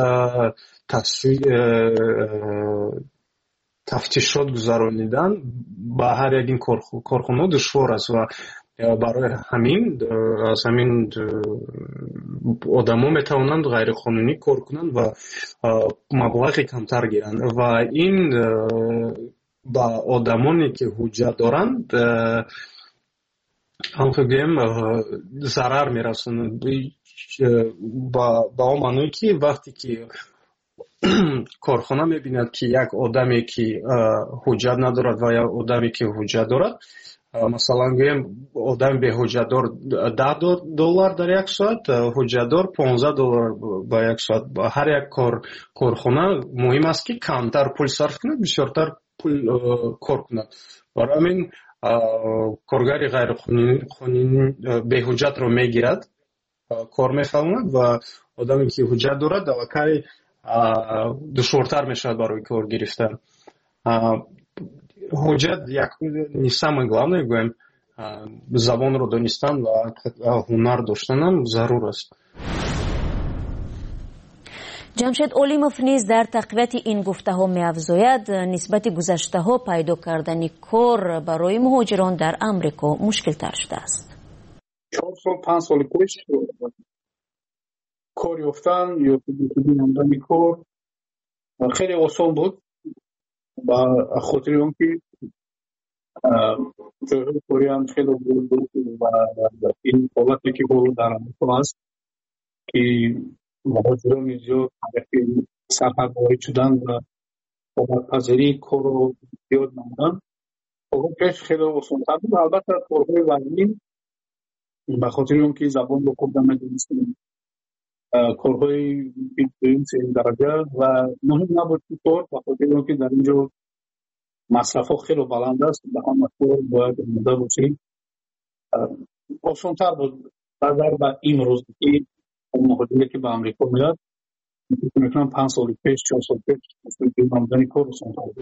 тафтишот гузаронидан ба ҳар як ин корхона душвор аст ва барои ҳамин аз ҳамин одамо метавонанд ғайриқонунӣ кор кунанд ва маблағи камтар гиранд ва ин ба одамоне ки ҳуҷҷат доранд ҳамчун гӯем зарар мерасонад ба он маъное ки вақте ки корхона мебинад ки як одаме ки ҳуҷҷат надорад ва як одаме ки ҳуҷҷат дорад, масалан гӯем одами беҳуҷҷатдор $10 дар як соат, ҳуҷҷатдор $15 ба як соат. ҳар як корхона муҳим аст ки камтар пул сарф кунад, бисёртар пул кор кунад. барои ҳамин коргари ғайриқонунӣ беҳуҷҷатро мегирад, кор мефаҳмад ва одаме ки ҳуҷҷат дорад давакай душвортар мешавад барои кор гирифтан. ҳуҷҷат не самое главное, гӯем забонро донистан ва ҳунар доштанам зарур аст. ҷамшед олимов низ дар тақвияти ин гуфтаҳо меафзояд нисбати гузаштаҳо пайдо кардани кор барои муҳоҷирон дар амрико мушкилтар шудааст. 4 сол 5 соли пеш кор ёфтан ё намудани кор хеле осон буд ба хотири он ки ҷойҳои кориам хеле буд ва ин ҳолате ки ҳоло дар амрико аст ки муҳоҷирони зиёд сарфарборӣ шудан ва обадпазирии корро зиёд намуданд. пеш хеле осонтар буд. албатта корҳои вазнӣ ба хотири он ки забонро хуб намедонистем, корҳои дуюм сеюм дараҷа ва муҳим набуд ки кор ба хотири он ки дар ин ҷо масрафҳо хеле баланд аст, ба ҳама кор бояд омода бошем. осонтар буд назар ба имрӯз ки муҳоҷире ки ба амрико меояд, мекунам 5 соли пеш 4 соли пеш намудани кор осонтар буд.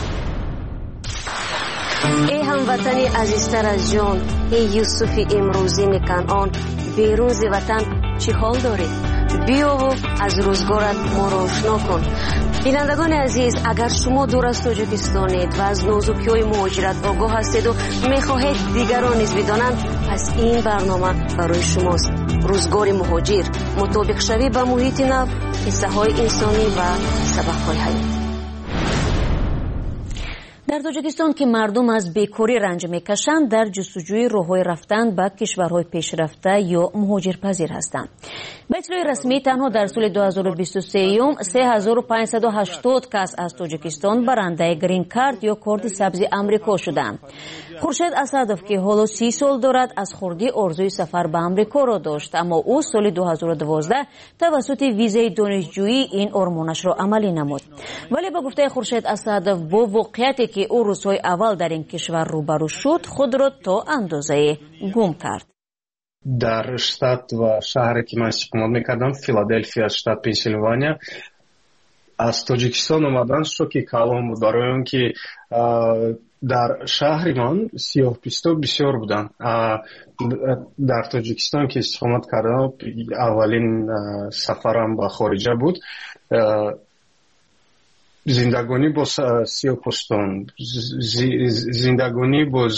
ای هموطنی عزیزتر از جان، ای یوسف امروزین کنعان، بیرون ز وطن چی حال داری؟ بیا و از روزگارت ما را آشنا کن. بینندگان عزیز، اگر شما دور از تاجیکستانید و از نازکی‌های مهاجرت آگاه هستید و می‌خواهید دیگران نیز بدانند، پس این برنامه برای شماست. روزگار مهاجر، مطابق شوی با محیط نو، قصه‌های انسانی و سبق‌های حیاتی. در تاجیکستان که مردم از بیکاری رنج میکشند، در جستجوی راه‌های رفتن به کشورهای پیشرفته یا مهاجرپذیر هستند. به اطلاع رسمی تنها در سال 2023 3580 کس از تاجیکستان برنده گرین کارت یا کارت سبز آمریکا شدند. خورشید اسدов که حالا 30 سال دارد از خردی آرزوی سفر به آمریکا را داشت، اما او سال 2012 توسط ویزای دانشجویی این آرمانش را عملی نمود. ولی به گفته خورشید اسدов با واقعیتی که او روزهای اول در این کشور روبرو شد، خود را تا اندازه گم کرد. در штат و شهری که من استقامت میکردم، فیلادلفیا، штат پنسیلوانیا، از تاجیکستان اومدن شوکی کلام بود، برای اون که در شهر من سیاه‌پوستا بسیار بودن. در تاجیکستان که استقامت کردم، اولین سفرم به خارجه بود. زندگانی با سیاه‌پوستان، زندگانی با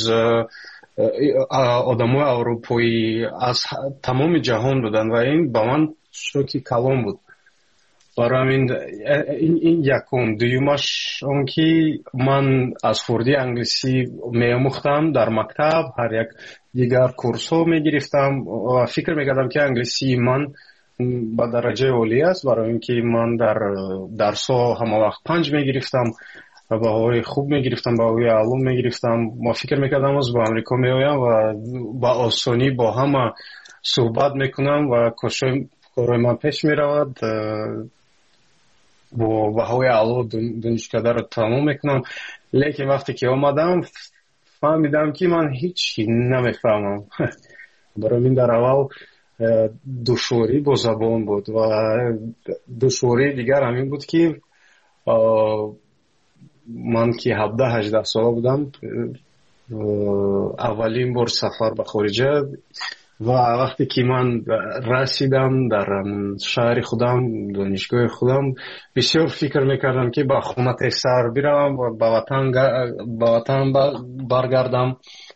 آدمای اروپایی از تمام جهان بودن و این با من شوکی کلام بود. برای این یکم. دویمش اون که من از خردی انگلیسی می‌آموختم در مکتب، هر یک دیگر کورس ها می‌گرفتم و فکر می‌کردم که انگلیسی من با درجه عالی است، برای اینکه من در درس‌ها همه وقت 5 می‌گرفتم، به‌های خوب می‌گرفتم، به‌های عالی می‌گرفتم. ما فکر می‌کردم از با آمریکا می‌آیم و با آسانی با همه صحبت می‌کنم و کارهای من پیش می‌رود. با به‌های عالی دانشکده رو تمام می‌کنم. لیکن وقتی که آمدم فهمیدم که من هیچی نمی‌فهمم. برای من در اول دشواری با زبان بود و دشواری دیگر همین بود که من که 17-18 ساله بودم، اولین بار سفر به خارجه ва вақте ки ман расидам дар шаҳри худам донишгоҳи худам бисёр фикр мекардам ки ба хона тезтар биравам ба ватан баргардам.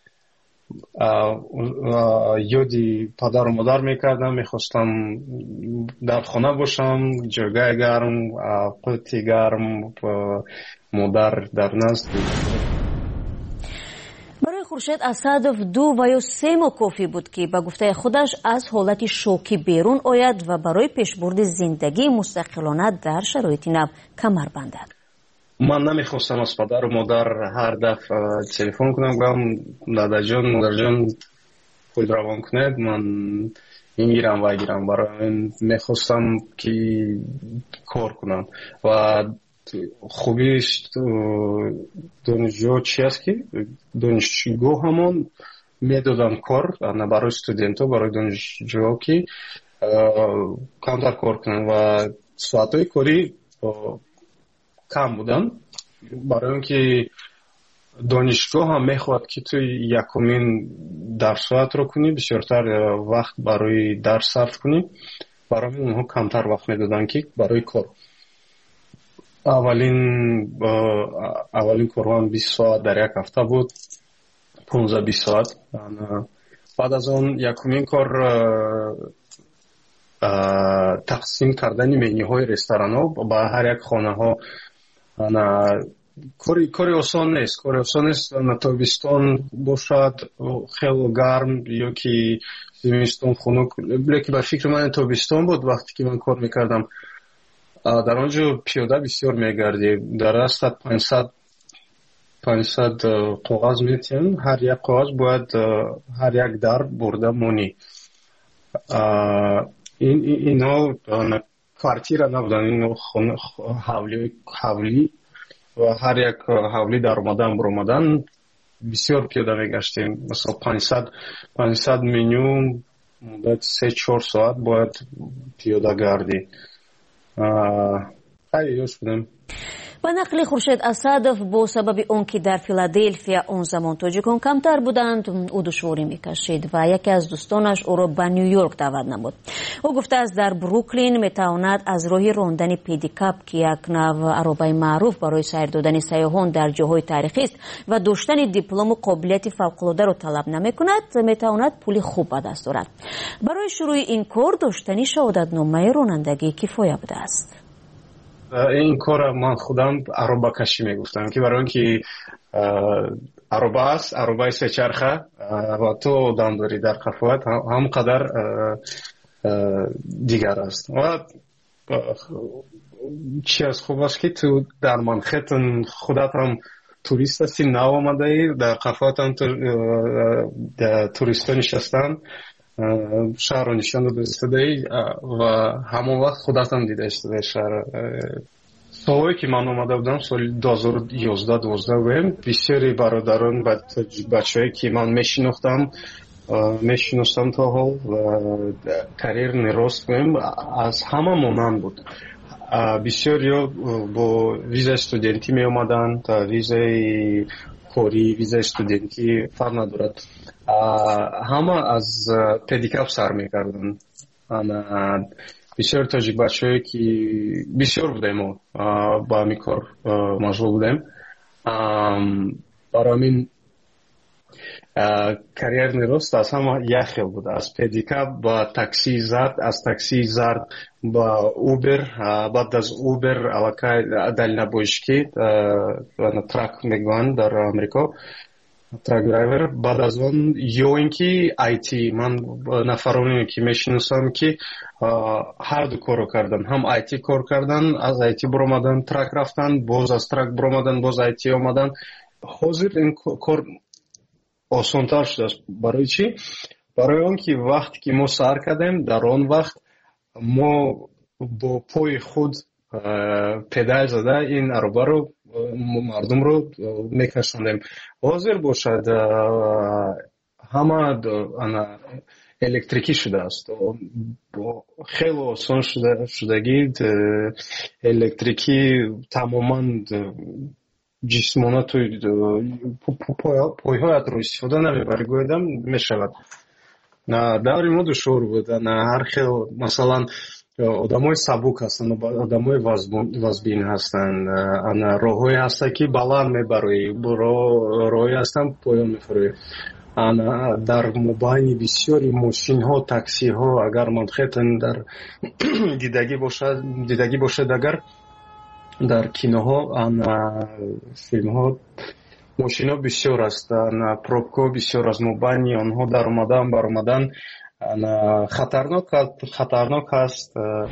ёди падару модар мекардам, мехостам дар хона бошам, ҷойгоҳи гарм, қути гарм, модар дар назд. барои хуршед асадов 2 ва ё 3 моҳ кофӣ буд ки ба гуфтаи худаш аз ҳолати шокӣ берун ояд ва барои пешбурди зиндагии мустақилона дар шароити нав камар бандад. ман намехостам аз падару модар ҳар дафъа телефон кунам, гӯям дадаҷон, модарҷон пул равон кунед, ман ингирам вагирам. барои мехостам ки кор кунам ва хубиш донишҷӯ чи аст ки донишгоҳ ҳамон медоданд кор барои студентҳо, барои донишҷӯҳо ки камтар кор кунанд ва соатҳои корӣ кам будан, барои он ки донишгоҳ ҳам мехоҳад ки ту якумин дарсоатро кунӣ, бисёртар вақт барои дарс сарф кунӣ. барои онҳо камтар вақт медоданд ки барои кор. аввалин корҳоам 20 соат дар як ҳафта буд, 15-20 соат. баъд аз он якумин кор тақсим кардани менюҳои ресторанҳо ба ҳар як хонаҳо. кори осон нест. тобистон бошад хело гарм ё ки зимистон хунук, лекин ба фикри ман тобистон буд вақте ки ман кор мекардам. дар он ҷо пиёда бисёр мегардӣ, дар дастат 500 коғаз метиҳем, ҳар як коғаз бояд ҳар як дар бурда монӣ. ино квартира набуданд, ино ҳавлӣ ва ҳар як ҳавлӣ дар омадан буромадан бисёр пиёда мегаштем. масалан 500 меню муддати 3-4 соат бояд пиёда гардӣ. хайр ёш будем. ба нақли хуршед асадов, бо сабаби он ки дар филаделфия он замон тоҷикон камтар буданд, ӯ душворӣ мекашид ва яке аз дӯстонаш ӯро ба Нью-Йорк даъват намуд. ӯ гуфтааст дар Бруклин метавонад аз роҳи рондани педикап, ки як нав аробаи маъруф барои сайр додани сайёҳон дар ҷоҳои тарихист ва доштани диплому қобилияти фавқулодаро талаб намекунад, метавонад пули хуб ба даст орад. барои шурӯи ин кор доштани шаҳодатномаи ронандагӣ кифоя будааст. این کار من خودم عربه کشی میگفتم که برای اینکه عربه است، عربه سه چرخه و تو دم داری در قفوت هم قدر دیگر است. و چی از خوب است که تو در منخیتن خودت هم توریست هستی، نو آمده ای در قفوت هم توریستا نشستن، شهر رو نشان داده ای و همون وقت خودت هم دیده اشتده شهر. سالهایی که من آمده بودم سال 2011-12 بودم، بسیاری برادران بچه‌ای که من میشناختم تا حال و کریر نراست بودم، از همه مانند بود. بسیاری با ویزای استودنتی می آمدن، تا ویزای کاری، ویزای استودنتی فرق ندارد. همه از پدیکاپ سر میکردن. بسیار تاجیک بچه‌ای که بسیار بودیم ما با همین کار مشغول بودیم. برای همین کریر نراست از همه یک خیل بود، از پدیکاپ با تاکسی زرد، از تاکسی زرد با اوبر، بعد از اوبر علاقه دلنبویشکی ترک میگویند در آمریکا، ترک درایور. بعد از اون یا اینکه آیتی، من نفرانی که میشناسم که هر دو کارو کردن، هم آیتی کار کردن، از آیتی برآمدن ترک رفتن، باز از ترک برآمدن باز آیتی آمدن. حاضر این کار آسان‌تر شده است. برای چی؟ برای اون که وقتی که ما سر کردیم در آن وقت ما با پای خود پدال زده این عربه رو مردم رو میکشاندیم. حاضر باشد همه الکتریکی شده است، خیلی آسان شدگی الکتریکی تماما جسمانه توی پایهایت رو استفاده نمیبری گویدم میشود. даври мо душвор буд. Ҳар хел масалан одамои сабук ҳастанд, одамои вазбин ҳастанд. роҳҳое ҳаста ки баланд мебароӣ, роҳҳое ҳастанд поён мефароӣ. дар мобайни бисёри мошинҳо, таксиҳо, агар манхетан дар дидагӣ бошад, агар дар киноҳо, филмҳо мошинҳо бисёр аст, пробкаҳо бисёр аст. мобайни онҳо дар омадан баромадан хатарнок аст.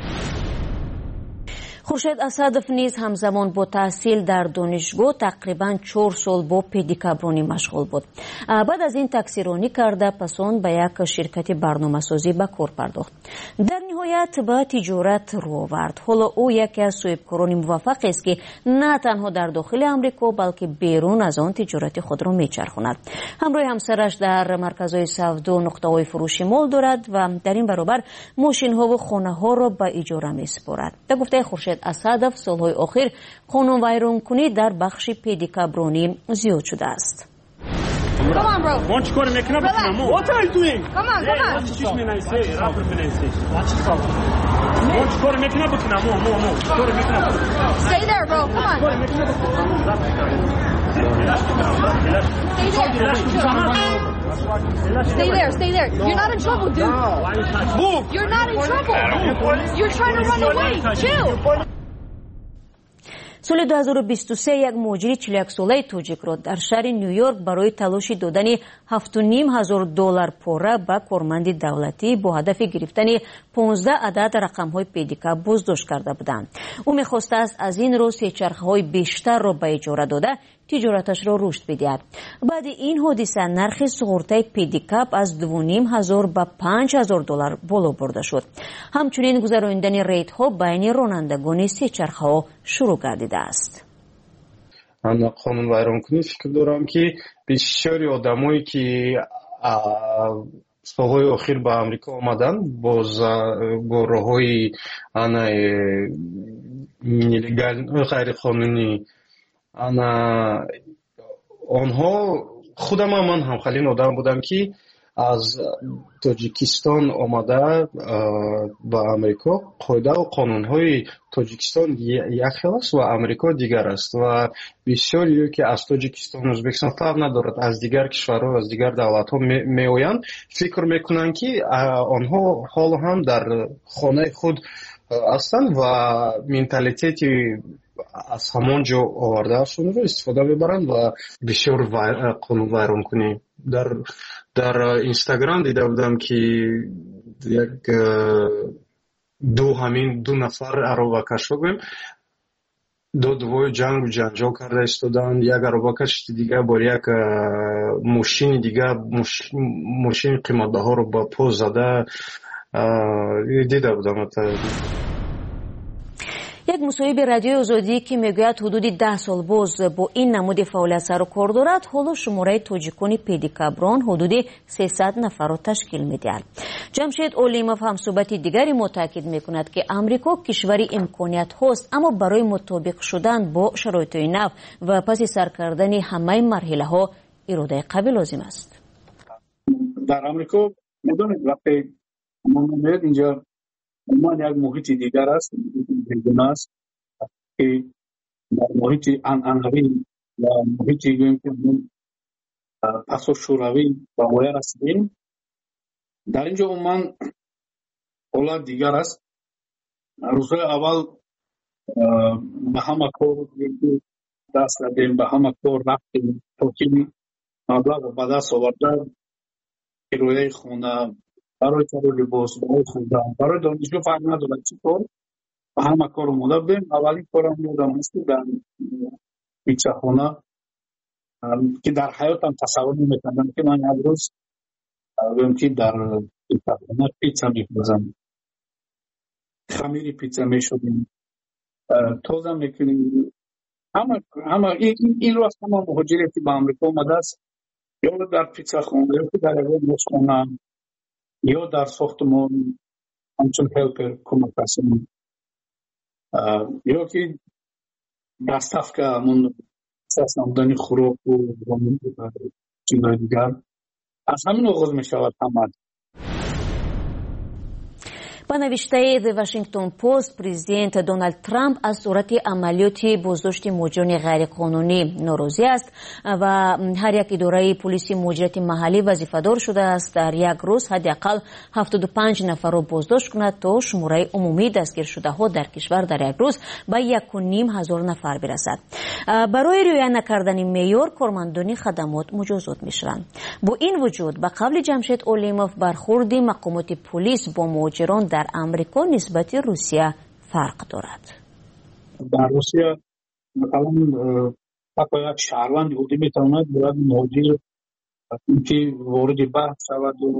хуршед асадов низ ҳамзамон бо таҳсил дар донишгоҳ тақрибан 4 сол бо педикабронӣ машғул буд. баъд аз ин таксиронӣ карда, пас он ба як ширкати барномасозӣ ба кор пардохт. дар ниҳоят ба тиҷорат рӯ овард. ҳоло ӯ яке аз соҳибкорони муваффақест ки на танҳо дар дохили амрико, балки берун аз он тиҷорати худро мечархонад. ҳамроҳи ҳамсараш дар марказҳои савдо нуқтаҳои фурӯши мол дорад ва дар ин баробар мошинҳову хонаҳоро ба иҷора месупорад. ба гуфтаи хуршед Асадов, солҳои охир қонунвайронкунӣ дар бахши педикабронӣ зиёд шудааст. Come on, bro. What you going to make up? What are you doing? Come on, come on. What you say? Rapper Finance. What you going to make up? Stay there, bro. Come on. Stay there. You're not in trouble, dude. Move. You're not in trouble. You're trying to run away. Chill. соли 2023 як муҳоҷири 41 солаи тоҷикро дар шаҳри Нью-Йорк барои талоши додани $7,500 пора ба корманди давлатӣ бо ҳадафи гирифтани 15 адад рақамҳои педикаб боздошт карда буданд. ӯ мехостааст аз ин роҳ сечархаҳои бештарро ба иҷора дода тиҷораташро рушд бидиҳад. баъди ин ҳодиса нархи суғуртаи педикаб аз $2,500 ба $5,000 боло бурда шуд. ҳамчунин гузарониндани рейдҳо байни ронандагони сечархаҳо шурӯъ гардидааст. қонунвайронкунӣ фикр дорам ки бисёри одамое ки солҳои охир ба амрико омаданд бо роҳҳои ғайриқонунӣ, онҳо худам ман ҳамхалин одам будам ки аз тоҷикистон омада ба амрико. қоидау қонунҳои тоҷикистон як хел аст ва амрико дигар аст ва бисёриё ки аз тоҷикистон, ӯзбекистон фарқ надорад, аз дигар кишварҳо, аз дигар давлатҳо меоянд, фикр мекунанд ки онҳо ҳоло ҳам дар хонаи худ ҳастанд ва менталитети аз ҳамон ҷо овардаашонро истифода мебаранд ва бисёр қонунвайронкунӣ. дар инстаграм дида будам ки як ду нафар аробакашҳо гӯем додвои ҷангу ҷанҷол карда истоданд. Як аробакаши дигар бо як мошини дигар мошини қиматбаҳоро ба по зада дида будам. як мусоҳиби радиои озодӣ ки мегӯяд ҳудуди 10 сол боз бо ин намуди фаъолият сару кор дорад, ҳоло шумораи тоҷикони педикаброн ҳудуди 300 нафарро ташкил медиҳад. ҷамшед олимов ҳамсӯҳбати дигари мо таъкид мекунад ки амрико кишвари имкониятҳост, аммо барои мутобиқ шудан бо шароитҳои нав ва паси сар кардани ҳамаи марҳилаҳо иродаи қавӣ лозим аст. дар амрико медонед вақте мо меояд инҷа умуман як муҳити дигар аст, бегуна аст ки дар муҳити анъанавӣ ва муҳити гӯем ки пасошӯравӣ ба воя расидем. дар ин ҷо умуман ҳолат дигар аст. рӯзҳои аввал ба ҳама кор даст задем, ба ҳама кор рафтем то ки маблағро ба даст оварда кирояи хона, барои кари либос, барои хӯрдан, барои донишгоҳ фарқ надорад чӣ кор, ба ҳама кор омода будем. аввалин корам ёдам аст ки дар питсахона ки дар ҳаётам тасаввур намекардам ки ман як рӯз гӯем ки дар питсахона питса мехӯрзам. хамири питса мешудем, тоза мекунем. ҳама инро аст ҳама муҳоҷире ки ба амрико омадааст, ё дар питсахона, ё ки дар мошхона, ё дар сохтмон ҳамчун ҳелпер кӯмакрасон, ё ки доставка ҳамон намудани хӯроку чизои дигар. аз ҳамин оғоз мешавад ҳама. ба навиштаи The Washington Post президент Дональд Трамп аз сурати амалиёти боздошти муҳоҷирони ғайриқонунӣ норозӣ аст ва ҳар як идораи полиси муҳоҷирати маҳаллӣ вазифадор шудааст дар як рӯз ҳадди ақал 75 нафарро боздошт кунад то шумораи умумии дастгиршудаҳо дар кишвар дар як рӯз ба 1500 нафар бирасад. барои риоя накардани меъёр кормандони хадамот муҷозот мешаванд. бо ин вуҷуд ба қавли Ҷамшед Олимов бархурди мақомоти полис бо муҳоҷирон дар амрико нисбати Русия фарқ дорад. дар Русия مثلا حتی یک شهروند یهودی میتواند باید مهاجر که وارد بحث شود و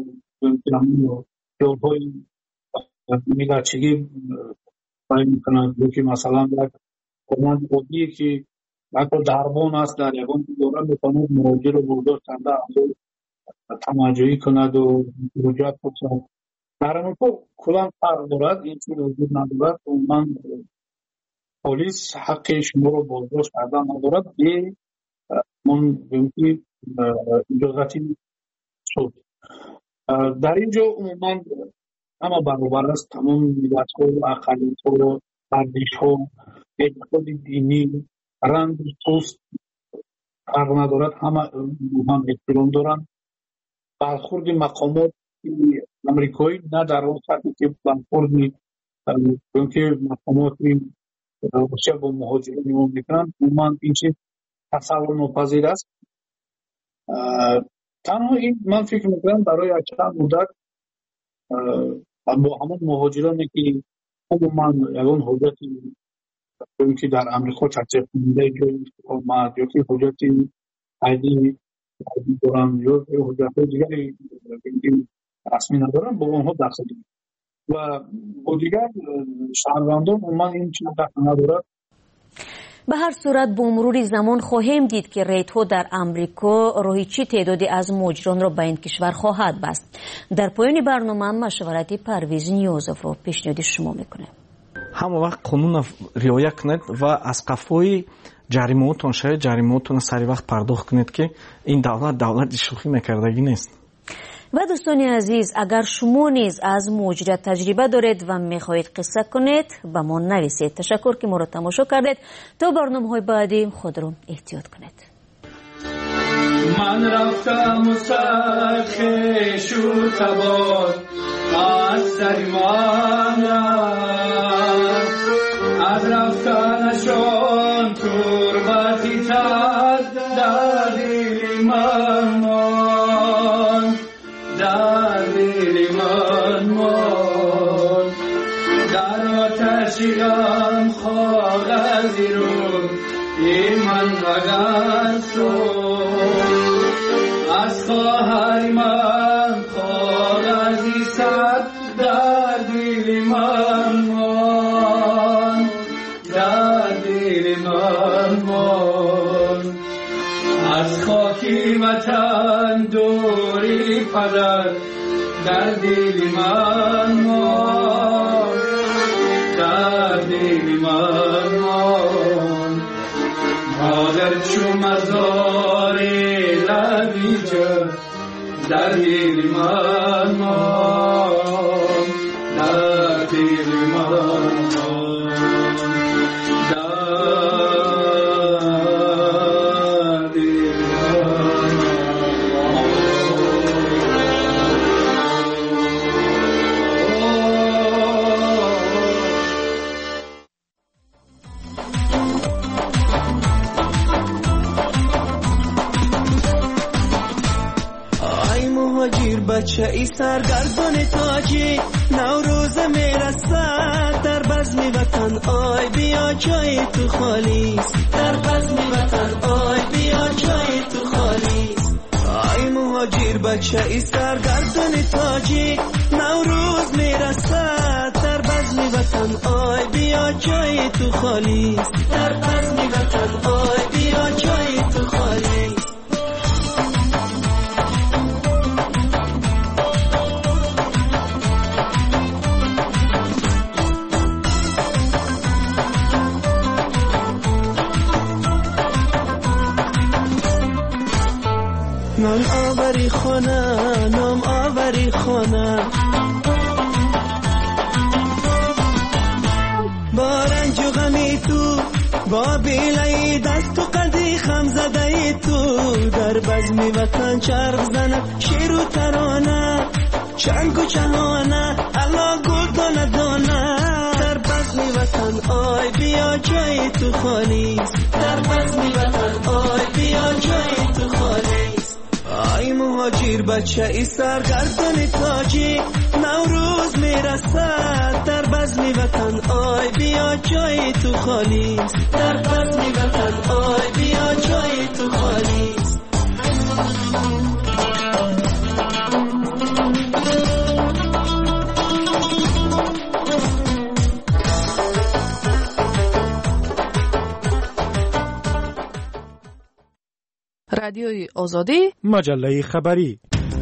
جلهای میلچگی باید میکنند که مثلا یک کماند یهودی که حتی دربان است در یکان دوره میتواند مهاجر رو برداشت کنده تماجایی کند و رجوعات بکنند. در امریکا کلان فرق دارد، این چیز وجود ندارد و من پلیس حق شما رو بازداشت کردن ندارد به من بمکی اجازتی شد. در اینجا عموما همه برابر است، تمام ملت ها و اقلیت ها و ارزش ها، اعتقاد دینی، رنگ پوست فرق ندارد، همه هم احترام دارند. برخورد مقامات امریکایی نه در اون سطحی که برخورد مقامات روسیه با مهاجرین ایمان میکنند، عموما این چیز تصور ناپذیر است. تنها این من فکر میکنم برای چند مدت با همون مهاجرانی که عموما یگان حجتی که در امریکا تحصیل کننده جای اقامت یا که حجتی عیدی دارن یا حجت دیگری رسمی ندارن با اونها دست دارن و با دیگر شهروندان عموما این چیز دست ندارد. به هر صورت با مرور زمان خواهیم دید که ریت‌ها در امریکا راهی چی تعدادی از مهاجران را به این کشور خواهد بست. در پایان برنامه مشورتی پرویز نیازов را پیشنهاد شما میکنه. همه وقت قانون رعایت کنید و از قفای جریمه‌تون شاید جریمه‌تون سری وقت پرداخت کنید که این دولت شوخی نکردگی نیست. و دوستان عزیز، اگر شما نیز از مهاجرت تجربه دارید و میخواهید قصه کنید به ما نویسید. تشکر که ما را تماشا کردید. تا برنامه‌های بعدی خود را احتیاط کنید. من رفتم و سرخ شو تباد از سر من از رفتنشان تربتی تد در دل من در دل من در آتشیم کاغذی رو من وگر از خواهر من کاغذی صد در دل من در دل من از خاکی وطن دوری پدر در دل من در دل من مادر چو مزار لبیجا در دل من در دل من بچه ای سرگردان تاجی نوروز میرسد در بزم وطن آی بیا جای تو خالیست در بزم وطن آی بیا جای تو خالیست آی مهاجر بچه ای سرگردان تاجی نوروز میرسد در بزم وطن آی بیا جای تو خالیست در بزم وطن آی بیا جای تو خالیست نام آوری خانه نام آوری خانه با بیلای دست و قلبی خم زده تو در بزم وطن چرخ زند شیر و ترانه چنگ و چهانه الله گل دانه دانه در بزم وطن آی بیا جای تو خالیست در بزم وطن آی بیا جای تو خالیست آی مهاجر بچه ای سرگردان تاجی نوروز میرسد در بزم وطن آی بیا جای تو خالیست در بزم وطن آی بیا جای تو خالیست رادیوی آزادی مجله خبری.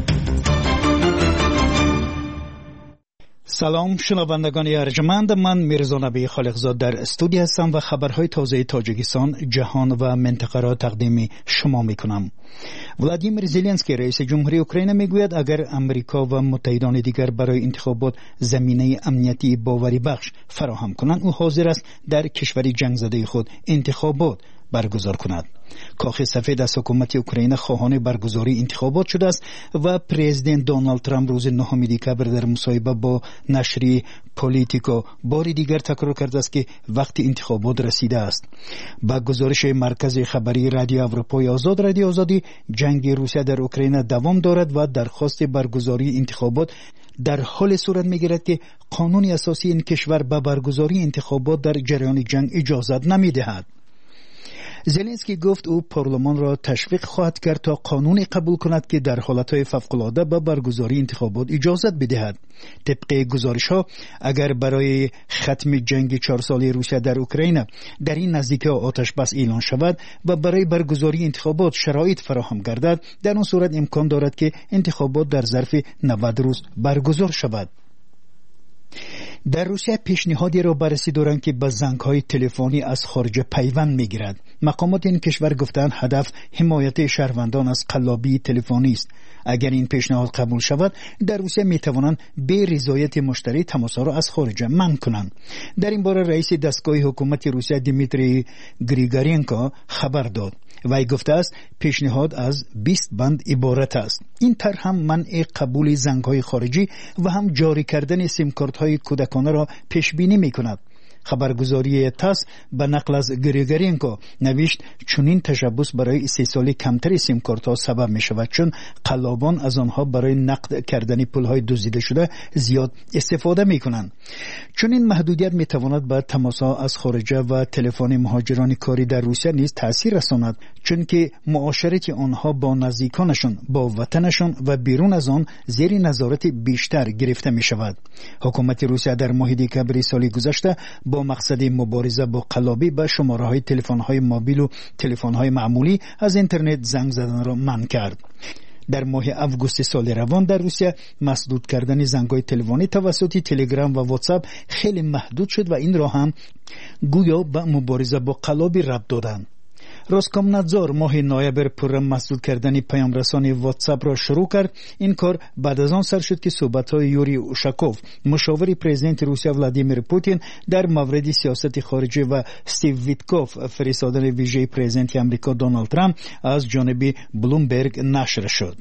سلام شنوندگان ارجمند، من میرزا نبی خالقزاد در استودیو هستم و خبرهای تازه تاجیکستان، جهان و منطقه را تقدیم شما میکنم. ولادیمیر زلنسکی رئیس جمهوری اوکراین میگوید اگر امریکا و متحدان دیگر برای انتخابات زمینه امنیتی باوری بخش فراهم کنند، او حاضر است در کشوری جنگ زده خود انتخابات برگزار کند. کاخ سفید از حکومت اوکراین خواهان برگزاری انتخابات شده است و پرزیدنت دونالد ترامپ روز 9 دکبر در مصاحبه با نشریه پولیتیکو بار دیگر تکرار کرده است که وقت انتخابات رسیده است. با گزارش مرکز خبری رادیو اروپای آزاد، رادیو آزادی، جنگ روسیه در اوکراین دوام دارد و درخواست برگزاری انتخابات در حال صورت میگیرد که قانون اساسی این کشور به برگزاری انتخابات در جریان جنگ اجازه نمیدهد. زلنسکی گفت او پارلمان را تشویق خواهد کرد تا قانونی قبول کند که در حالتهای فوق‌العاده به برگزاری انتخابات اجازه بدهد. طبق گزارش‌ها اگر برای ختم جنگ 4 ساله روسیه در اوکراین در این نزدیکی آتش بس اعلان شود و برای برگزاری انتخابات شرایط فراهم گردد، در آن صورت امکان دارد که انتخابات در ظرف 90 روز برگزار شود. در روسیه پیشنهادی را بررسی دارند که به زنگ‌های تلفنی از خارج پیوند می‌گیرد. مقامات این کشور گفتند هدف حمایت شهروندان از قلابی تلفنی است. اگر این پیشنهاد قبول شود، در روسیه می‌توانند به رضایت مشتری تماس‌ها را از خارج منع کنند. در این باره رئیس دستگاه حکومت روسیه دیمیتری گریگورینکو خبر داد. وی گفته است پیشنهاد از 20 بند عبارت است. این طرح هم منع قبول زنگ‌های خارجی و هم جاری کردن سیم کارت‌های کودکانه را پیش بینی می‌کند. خبرگزاری تاس به نقل از گریگورینکو نوشت چنین تشبث برای استحصال کمتر سیم کارت‌ها سبب می‌شود، چون قلابان از آنها برای نقد کردن پول‌های دزدیده شده زیاد استفاده می‌کنند. چنین محدودیت می‌تواند به تماس‌ها از خارج و تلفن مهاجران کاری در روسیه نیز تأثیر رساند، چون که معاشرت آنها با نزدیکانشان، با وطنشان و بیرون از آن زیر نظارت بیشتر گرفته می‌شود. حکومت روسیه در ماه دکبر سال گذشته با مقصد مبارزه با قلابی به شماره‌های تلفن‌های موبیل و تلفن‌های معمولی از اینترنت زنگ زدن را منع کرد. در ماه اوگوست سال روان در روسیه مسدود کردن زنگ‌های تلفنی توسط تلگرام و واتساپ خیلی محدود شد و این را هم گویا به مبارزه با قلابی ربط دادند. روسکومنادزور ماه نوامبر پر مسدود کردن پیامرسان واتساپ را شروع کرد. این کار بعد از آن سر شد که صحبت‌های یوری اوشاکوف، مشاور پرزیدنت روسیه ولادیمیر پوتین در مورد سیاست خارجه و استیو ویتکوف، فرستادن ویژه پرزیدنت آمریکا دونالد ترامپ، از جانب بلومبرگ نشر شد.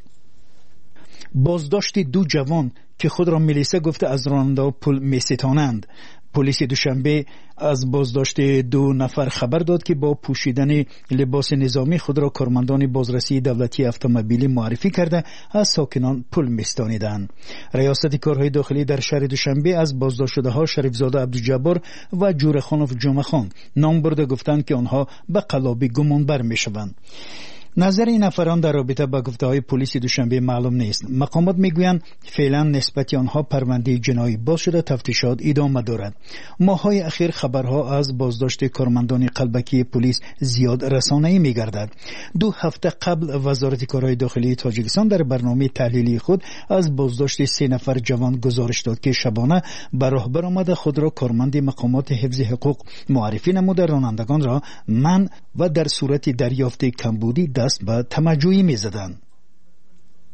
بازداشت 2 جوان که خود را میلیسا گفته از راننده پل میستانند. پلیس دوشنبه از بازداشت 2 نفر خبر داد که با پوشیدن لباس نظامی خود را کارمندان بازرسی دولتی اتومبیلی معرفی کرده از ساکنان پل میستانیدند. ریاست کارهای داخلی در شهر دوشنبه از بازداشت شده ها شریفزاده عبدالجبار و جورخانوف جمعخان نام برده گفتند که آنها به قلابی گمانبر میشوند. نظر این نفران در رابطه با گفته‌های پلیس دوشنبه معلوم نیست. مقامات میگویند فعلا نسبت آنها پرونده جنایی باز شده، تفتیشات ادامه دارد. ماه‌های اخیر خبرها از بازداشت کارمندان قلبکی پلیس زیاد رسانه‌ای می‌گردد. 2 هفته قبل وزارت کارهای داخلی تاجیکستان در برنامه تحلیلی خود از بازداشت 3 نفر جوان گزارش داد که شبانه به راه برآمده خود را کارمند مقامات حفظ حقوق معرفی نموده رانندگان را منع و در صورت دریافت کمبودی دست به تمجویی می‌زدند.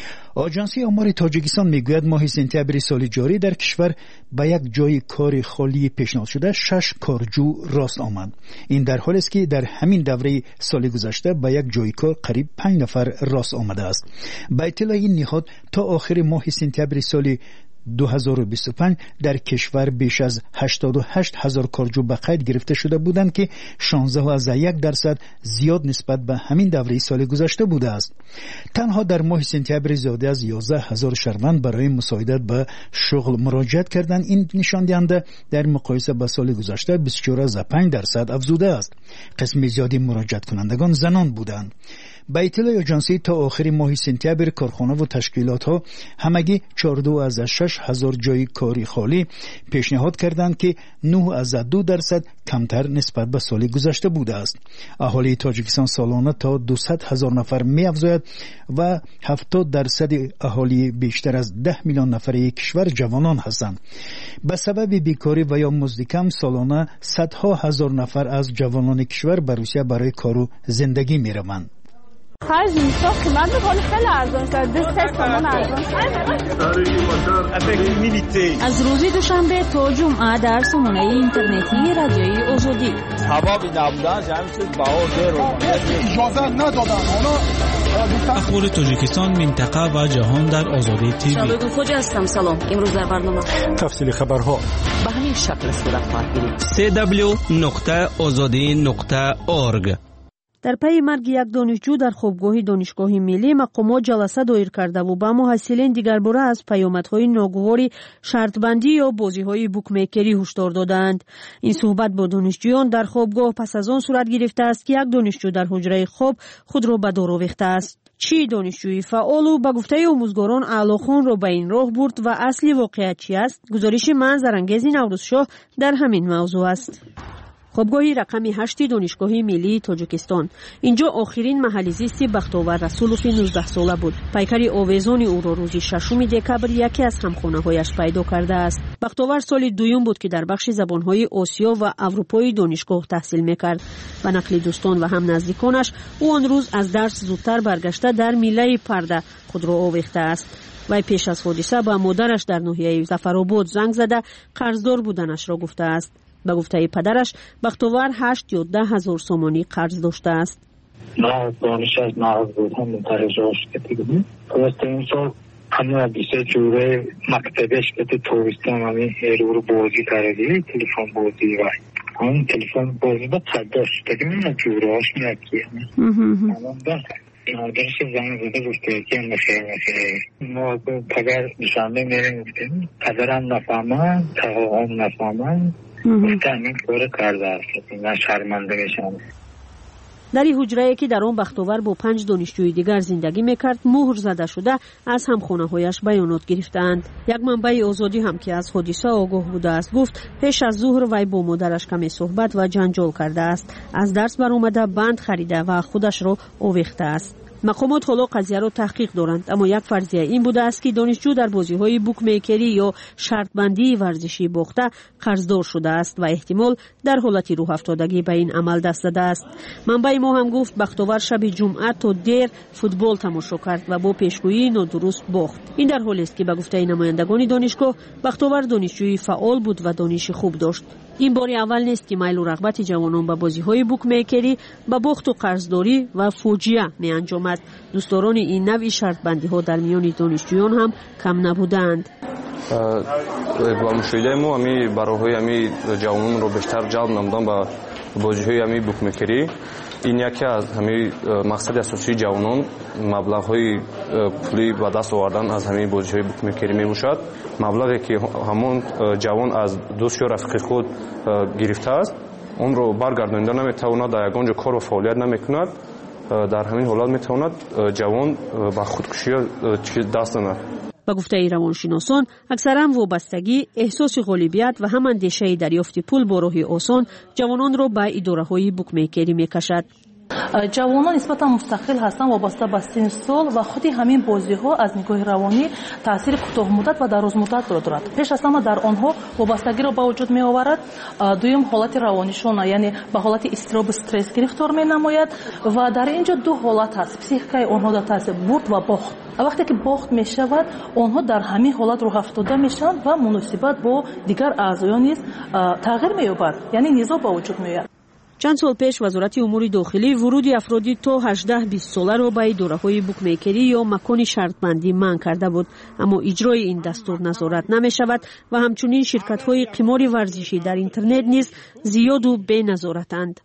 آژانسی آمار تاجیکستان میگوید ماه سپتامبر سال جاری در کشور به یک جای کار خالی پیشنهاد شده 6 کارجو راست آمد. این در حالی است که در همین دوره سال گذشته به یک جای کار قریب 5 نفر راست آمده است. به اطلاع این نهاد تا آخر ماه سپتامبر سال 2025 در کشور بیش از 88,000 کارجو به قید گرفته شده بودند که 16.1% زیاد نسبت به همین دوره سال گذشته بوده است. تنها در ماه سپتامبر زیاده از 11,000 شهروند برای مساعدت به شغل مراجعت کردند. این نشان دهنده در مقایسه با سال گذشته 24.5% افزوده است. قسم زیادی مراجعت کنندگان زنان بودند. به اطلاع آژانسی تا آخر ماه سپتامبر کارخانه و تشکیلات ها همگی 14,600 جای کاری خالی پیشنهاد کردند که 9.2% کمتر نسبت به سال گذشته بوده است. اهالی تاجیکستان سالانه تا 200,000 نفر می افزاید و 70% اهالی بیشتر از 10 میلیون نفره کشور جوانان هستند. به سبب بیکاری و یا مزد کم سالانه صدها هزار نفر از جوانان کشور به روسیه برای کار و زندگی می روند. خرج میشه قیمت بکنه خیلی ارزان شد. 2 تومان ارزان شد. از روز دوشنبه تا جمعه در سامانه اینترنتی رادیوی آزادی. سبب نبودن جمعیت بهار اجازه ندادن. اخبار تاجیکستان، منطقه و جهان در آزادی تیوی. شاگرد خوجا هستم. سلام. امروز در برنامه تفصیل خبرها به همین شکل صورت خواهد گرفت. www.azadi.org. در پی مرگ یک دانشجو در خوابگاه دانشگاه ملی مقامات جلسه دایر کرده و به محصلین دیگرباره از پیامدهای ناگواری شرطبندی یا بازیهای بوکمیکری هشدار دادند. این صحبت با دانشجویان در خوابگاه پس از آن صورت گرفته است که یک دانشجو در حجره خواب خود را به دار آویخته است. چی دانشجوی فعال و به گفته آموزگاران اعلاخان را به این راه برد و اصلی واقعیت چی است؟ گزارش منظرانگیز نوروزشاه در همین موضوع است. خوابگاه رقم 8 دانشگاه ملی تاجیکستان. اینجا آخرین محل زیست بختاور رسولوف 19 ساله بود. پیکر آویزان او را روز 6 دکبر یکی از همخانه‌هایش پیدا کرده است. بختاور سال دوم بود که در بخش زبان‌های آسیا و اروپای دانشگاه تحصیل می‌کرد. به نقل دوستان و هم نزدیکانش او آن روز از درس زودتر برگشته در میله پرده خود را آویخته است. و پیش از حادثه به مادرش در ناحیه ظفرآباد زنگ زده قرضدار بودنش را گفته است. به گفته پدرش بختاور 8 یا 10,000 سومانی قرض داشته است. ما دانش از مغز بودم مترجاش کتیدیم. پس این سال همه بیسه جوره مکتبش کتی توریستان همه ایرور بازی کردی تلفن بازی و هم تلفن بازی با تداش تاکه من جوره هاش میاکیه مادرش زنگ زده گفته که ما پدر نشانده میریم گفتیم پدرم نفهمن تقاهم نفهمن گفتم این کار کرده است من شرمنده میشم. در این حجره که در آن بختاور با 5 دانشجوی دیگر زندگی میکرد مهر زده شده از همخانه‌هایش بیانات گرفتند. یک منبع آزادی هم که از حادثه آگاه بوده است گفت پیش از ظهر وی با مادرش کمی صحبت و جنجال کرده است. از درس برآمده بند خریده و خودش را آویخته است. مقامات حالا قضیه را تحقیق دارند، اما یک فرضیه این بوده است که دانشجو در بازی‌های بوکمیکری یا شرطبندی ورزشی باخته قرضدار شده است و احتمال در حالت روح افتادگی به این عمل دست زده است. منبع ما هم گفت بختاور شب جمعه تا دیر فوتبال تماشا کرد و با پیشگویی نادرست باخت. این در حالی است که به گفته نمایندگان دانشگاه بختاور دانشجوی فعال بود و دانش خوب داشت. این بار اول نیست که میل و رغبت جوانان به بازی‌های بوکمیکری به باخت و قرضداری و فوجیه می‌انجامد. دوستداران این نوع شرطبندی‌ها در میان دانشجویان هم کم نبودند. با مشاهده ما همی برای همی جوانان رو بیشتر جلب نمودن به بازی‌های همی بوکمیکری. این یکی از همی مقصد اساسی جوانان مبلغ‌های پولی به دست آوردن از همی بازی‌های بوکمیکری میباشد. مبلغی که همون جوان از دوست یا رفیق خود گرفته است اون رو برگردانیده نمیتواند، در یگان جا کار و فعالیت نمیکند. در همین حالت میتواند جوان به خودکشی دست نمد. به گفته روانشناسان اکثرا وابستگی، احساس غالبیت و هم اندیشه دریافت پول با راه آسان جوانان را به اداره‌های بوکمیکری میکشد. جوانان نسبتا مستقل هستند وابسته به سن سال و خود همین بازی ها از نگاه روانی تاثیر کوتاه مدت و دراز مدت را دارد. پیش از همه در آنها وابستگی را به وجود می آورد. دوم حالت روانیشان یعنی به حالت اضطراب استرس گرفتار می نماید و در اینجا دو حالت هست. پسیکای آنها در تاثیر برد و باخت. وقتی که باخت می شود آنها در همین حالت رو افتاده میشن و مناسبت با دیگر اعضایان نیز تغییر می یابد، یعنی نزاع به وجود می آید. چند سال پیش وزارت امور داخلی ورود افرادی تا 18-20 ساله را به دوره‌های بوکمیکری یا مکان شرطبندی منع کرده بود، اما اجرای این دستور نظارت نمی شود و همچنین شرکت‌های قمار ورزشی در اینترنت نیز زیاد و بی نظارتند.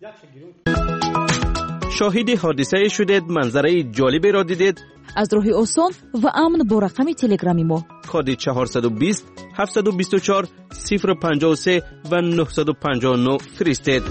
شاهد حادثه شدید، منظره جالبی را دیدید؟ از راه آسان و امن با رقم تلگرامی ما کد 420 724 053 و 959 فرستید.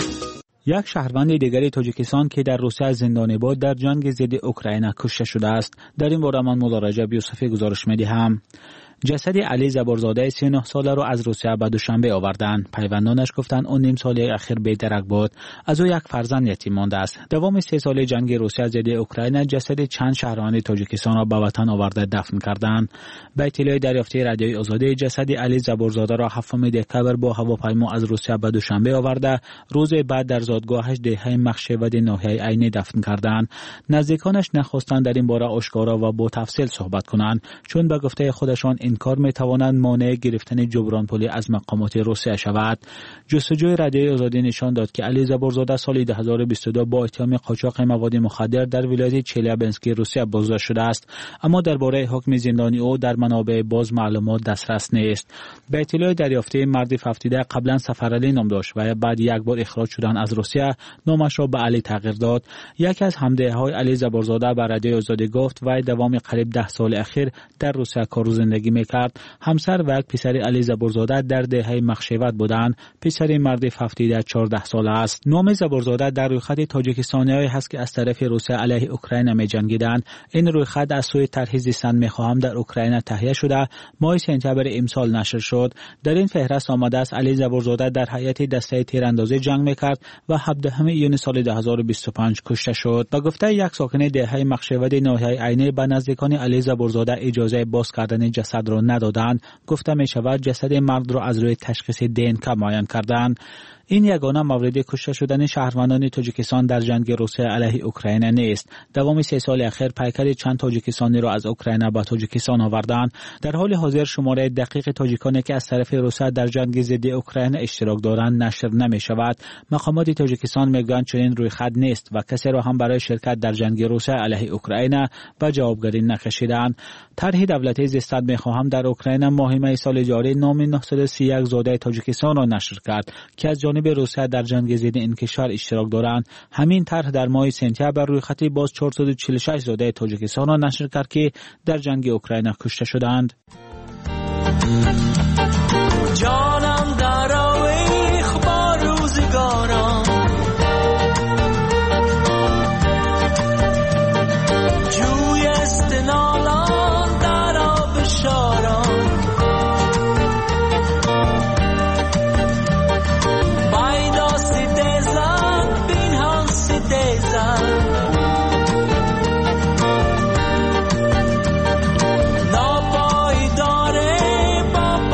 یک شهروند دیگری تاجیکستان که در روسیه زندانی بود در جنگ ضد اوکراین کشته شده است. در این باره من مولا رجب یوسفی گزارش می‌دهم. جسد علی زبورزاده 39 ساله را از روسیه به دوشنبه آوردند. پیوندانش گفتند اون نیم سال اخیر بی‌درک بود. از او یک فرزند یتیم مانده است. دوام 3 ساله جنگ روسیه ضد اوکراین جسد چند شهروند تاجیکستان را به وطن آورده دفن کردند. به اطلاع دریافتی رادیوی آزادی جسد علی زبورزاده را 7 دکتبر با هواپیما از روسیه به دوشنبه آورده روز بعد در زادگاهش دهه مخشود ناحیه عینی دفن کردند. نزدیکانش نخواستند در این باره آشکارا و با تفصیل صحبت کنند، چون به گفته خودشان این کار میتواند مانع گرفتن جبران پولی از مقامات روسیه شود. جستجوی رادیوی آزادی نشان داد که علی زبورزاده سال 2022 با اتهام قاچاق مواد مخدر در ولایت چلیابینسک روسیه بازداشت شده است، اما درباره حکم زندانی او در منابع باز معلومات دسترس نیست. به اطلاع دریافتی مردی 70 قبلا سفرعلی نام داشت و بعد یک بار اخراج شدن از روسیه نامش را به علی تغییر داد. یکی از همدههای علی زبورزاده به رادیوی آزادی گفت و دوام قریب 10 سال اخیر در روسیه کار و زندگی میکرد. همسر و یک پسر علی زبورزاده در دهه مخشود بودند. پسر مرد 70 14 ساله است. نام زبورزاده در رویخط تاجیکستانی‌هایی هست که از طرف روسیه علیه اوکراین می‌جنگیدند. این رویخط از سوی طرح زیستن می‌خواهم در اوکراین تهیه شده ماه سپتامبر امسال نشر شد. در این فهرست آمده است علی زبورزاده در هیئت دسته تیراندازی جنگ می‌کرد و 17 ایون سال 2025 کشته شد. با گفته یک ساکن دهه مخشود ناحیه عینی به نزدیکان علی زبورزاده اجازه باز کردن جسد را ندادند. گفته می شود جسد مرد را از روی تشخیص DNK معاین کردند. این یگانه مورد کشته شدن شهروندان تاجیکستان در جنگ روسیه علیه اوکراین نیست. دوام 3 سال اخیر پیکر چند تاجیکستانی را از اوکراین به تاجیکستان آوردند. در حال حاضر شماره دقیق تاجیکانی که از طرف روسیه در جنگ ضد اوکراین اشتراک دارند نشر نمی شود. مقامات تاجیکستان میگویند چنین رویخط نیست و کسی را هم برای شرکت در جنگ روسیه علیه اوکراین به جوابگری نکشیدند. طرح دولتی زیستن میخواهم در اوکراین ماه می سال جاری نام 931 زاده تاجیکستان را نشر کرد که از جانب روسیه در جنگ ضد این کشور اشتراک دارند. همین طرح در ماه سپتامبر روی خط باز 446 زاده تاجیکستان را نشر کرد که در جنگ اوکراین کشته شدند. جانم در آویخ با روزگاران جوی استنالان در آب شاران ناپایداره با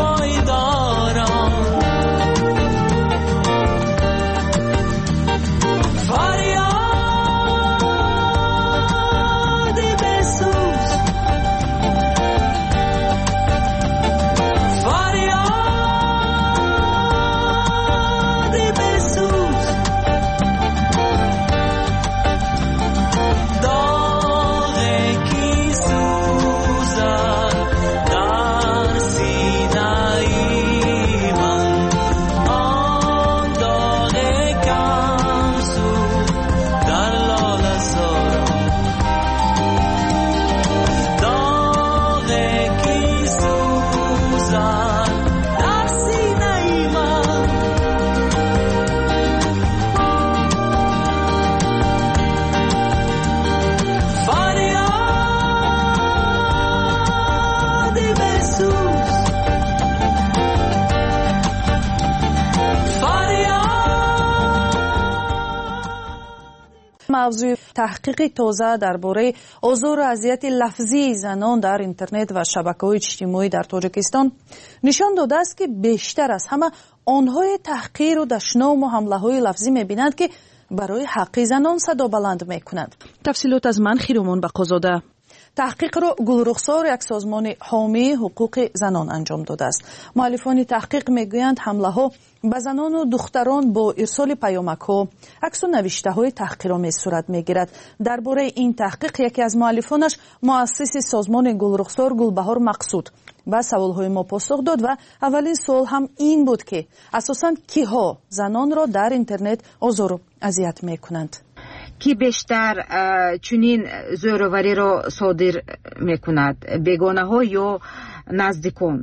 мавзӯи таҳқиқи тоза дар бораи озору азияти лафзии занон дар интернет ва шабакаҳои иҷтимоӣ дар тоҷикистон нишон додааст, ки бештар аз ҳама онҳои таҳқиру дашному ҳамлаҳои лафзӣ мебинанд, ки барои ҳаққи занон садо баланд мекунанд. тафсилот аз ман Хиромон Бақозода. таҳқиқро Гулрухсор, як созмони ҳомии ҳуқуқи занон анҷом додааст. муаллифони таҳқиқ мегӯянд ҳамлаҳо ба занону духтарон бо ирсоли паёмакҳо, аксу навиштаҳои таҳқиромез сурат мегирад. дар бораи ин таҳқиқ яке аз муаллифонаш, муассиси созмони Гулрухсор Гулбаҳор Мақсуд ба саволҳои мо посух дод ва аввалин суол ҳам ин буд, ки асосан киҳо занонро дар интернет озору азият мекунанд? ки бештар чунин зӯровариро содир мекунад, бегонаҳо ё наздикон?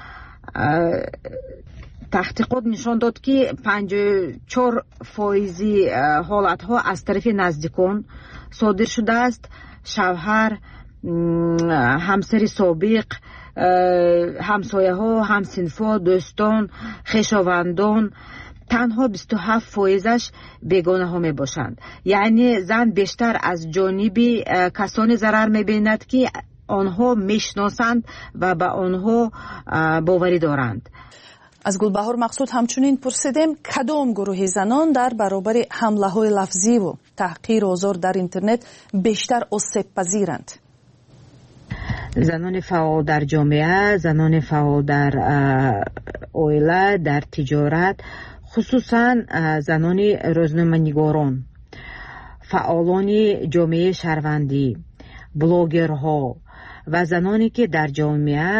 таҳқиқот нишон дод, ки 54% ҳолатҳо аз тарафи наздикон содир шудааст. шавҳар, ҳамсари собиқ, ҳамсояҳо, ҳамсинфо, дӯстон, хешовандон. танҳо 27%аш бегонаҳо мебошанд. яъне зан бештар аз ҷониби касоне зарар мебинад, ки онҳо мешиносанд ва ба онҳо боварӣ доранд. аз Гулбаҳор Мақсуд ҳамчунин пурсидем, кадом гурӯҳи занон дар баробари ҳамлаҳои лафзиву таҳқиру озор дар интернет бештар осебпазиранд? занони фаъол дар ҷомеа, занони фаъол дар оила, дар тиҷорат, хусусан занони рӯзноманигорон, фаъолони ҷомеаи шаҳрвандӣ, блогерҳо ва заноне ки дар ҷомеа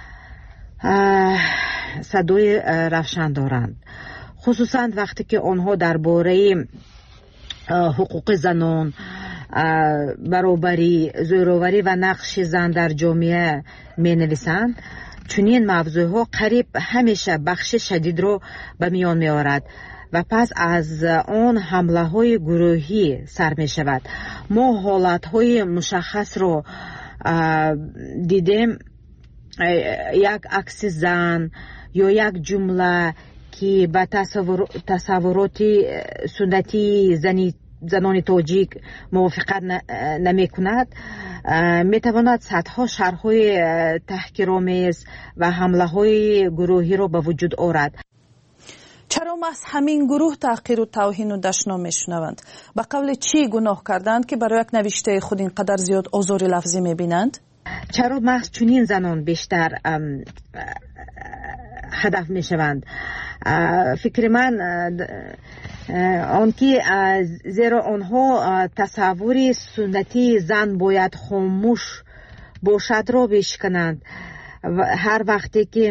садои равшан доранд. хусусан вақте ки онҳо дар бораи ҳуқуқи занон, баробарӣ, зӯроварӣ ва нақши зан дар ҷомеа менависанд, чунин мавзӯъҳо қариб ҳамеша бахши шадидро ба миён меорад ва пас аз он ҳамлаҳои гурӯҳӣ сар мешавад. мо ҳолатҳои мушаххасро дидем, як акси зан ё як ҷумла ки ба тасаввуроти суннатии занони тоҷик мувофиқат намекунад, метавонад садҳо шарҳҳои таҳқиромез ва ҳамлаҳои гурӯҳиро ба вуҷуд орад. чаро маҳз ҳамин гурӯҳ таҳқиру тавҳину дашно мешунаванд? ба қавли чӣ гуноҳ карданд, ки барои як навиштаи худ ин қадар зиёд озори лафзӣ мебинанд? чаро маҳз чунин занон бештар ҳадаф мешаванд? фикри ман он ки зеро онҳо тасаввури суннатии зан бояд хомӯш бошадро бешикананд. ҳар вақте ки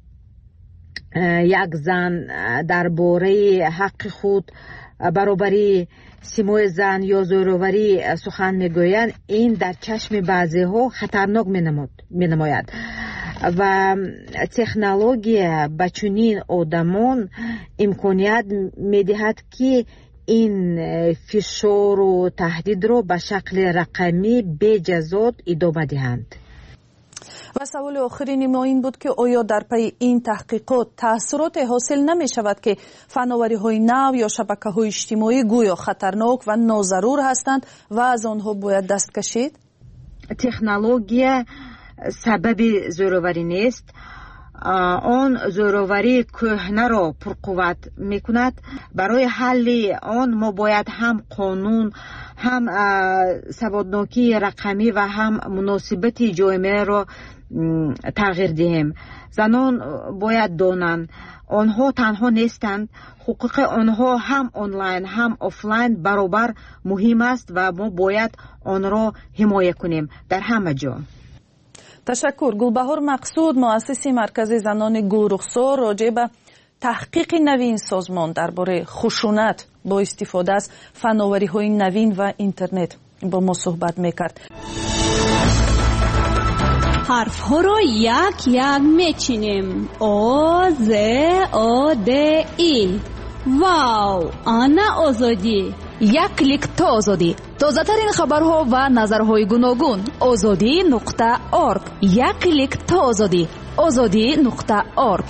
як зан дар бораи ҳаққи худ, баробари симои зан ё зӯроварӣ сухан мегӯянд, ин дар чашми баъзеҳо хатарнок менамояд ва технология ба чунин одамон имконият медиҳад, ки ин фишору таҳдидро ба шакли рақамӣ беҷазот идома диҳанд. ва саволи охирини мо ин буд, ки оё дар пайи ин таҳқиқот таъссуроте ҳосил намешавад, ки фанновариҳои нав ё шабакаҳои иҷтимоӣ гӯё хатарнок ва нозарур ҳастанд ва аз онҳо бояд даст кашид? технология сабаби зӯроварӣ нест. он зӯроварии кӯҳнаро пурқувват мекунад. барои ҳалли он мо бояд ҳам қонун, ҳам саводнокии рақамӣ ва ҳам муносибати ҷомеаро тағйир диҳем. занон бояд донанд, онҳо танҳо нестанд. ҳуқуқи онҳо ҳам онлайн ҳам офлайн баробар муҳим аст ва мо бояд онро ҳимоя кунем дар ҳама ҷо. ташаккур. Гулбаҳор Мақсуд, муассиси маркази занони Гулрухсор, роҷеъ ба таҳқиқи навин созмон дар бораи хушунат бо истифода аз фанновариҳои навин ва интернет бо мо суҳбат мекард. ҳарфҳоро як як мечинем. о з о д и. вау, ана озодӣ. як клик то озодӣ. тозатарин хабарҳо ва назарҳои гуногун. озодӣ.орг. як клик то озодӣ. озодӣ.орг.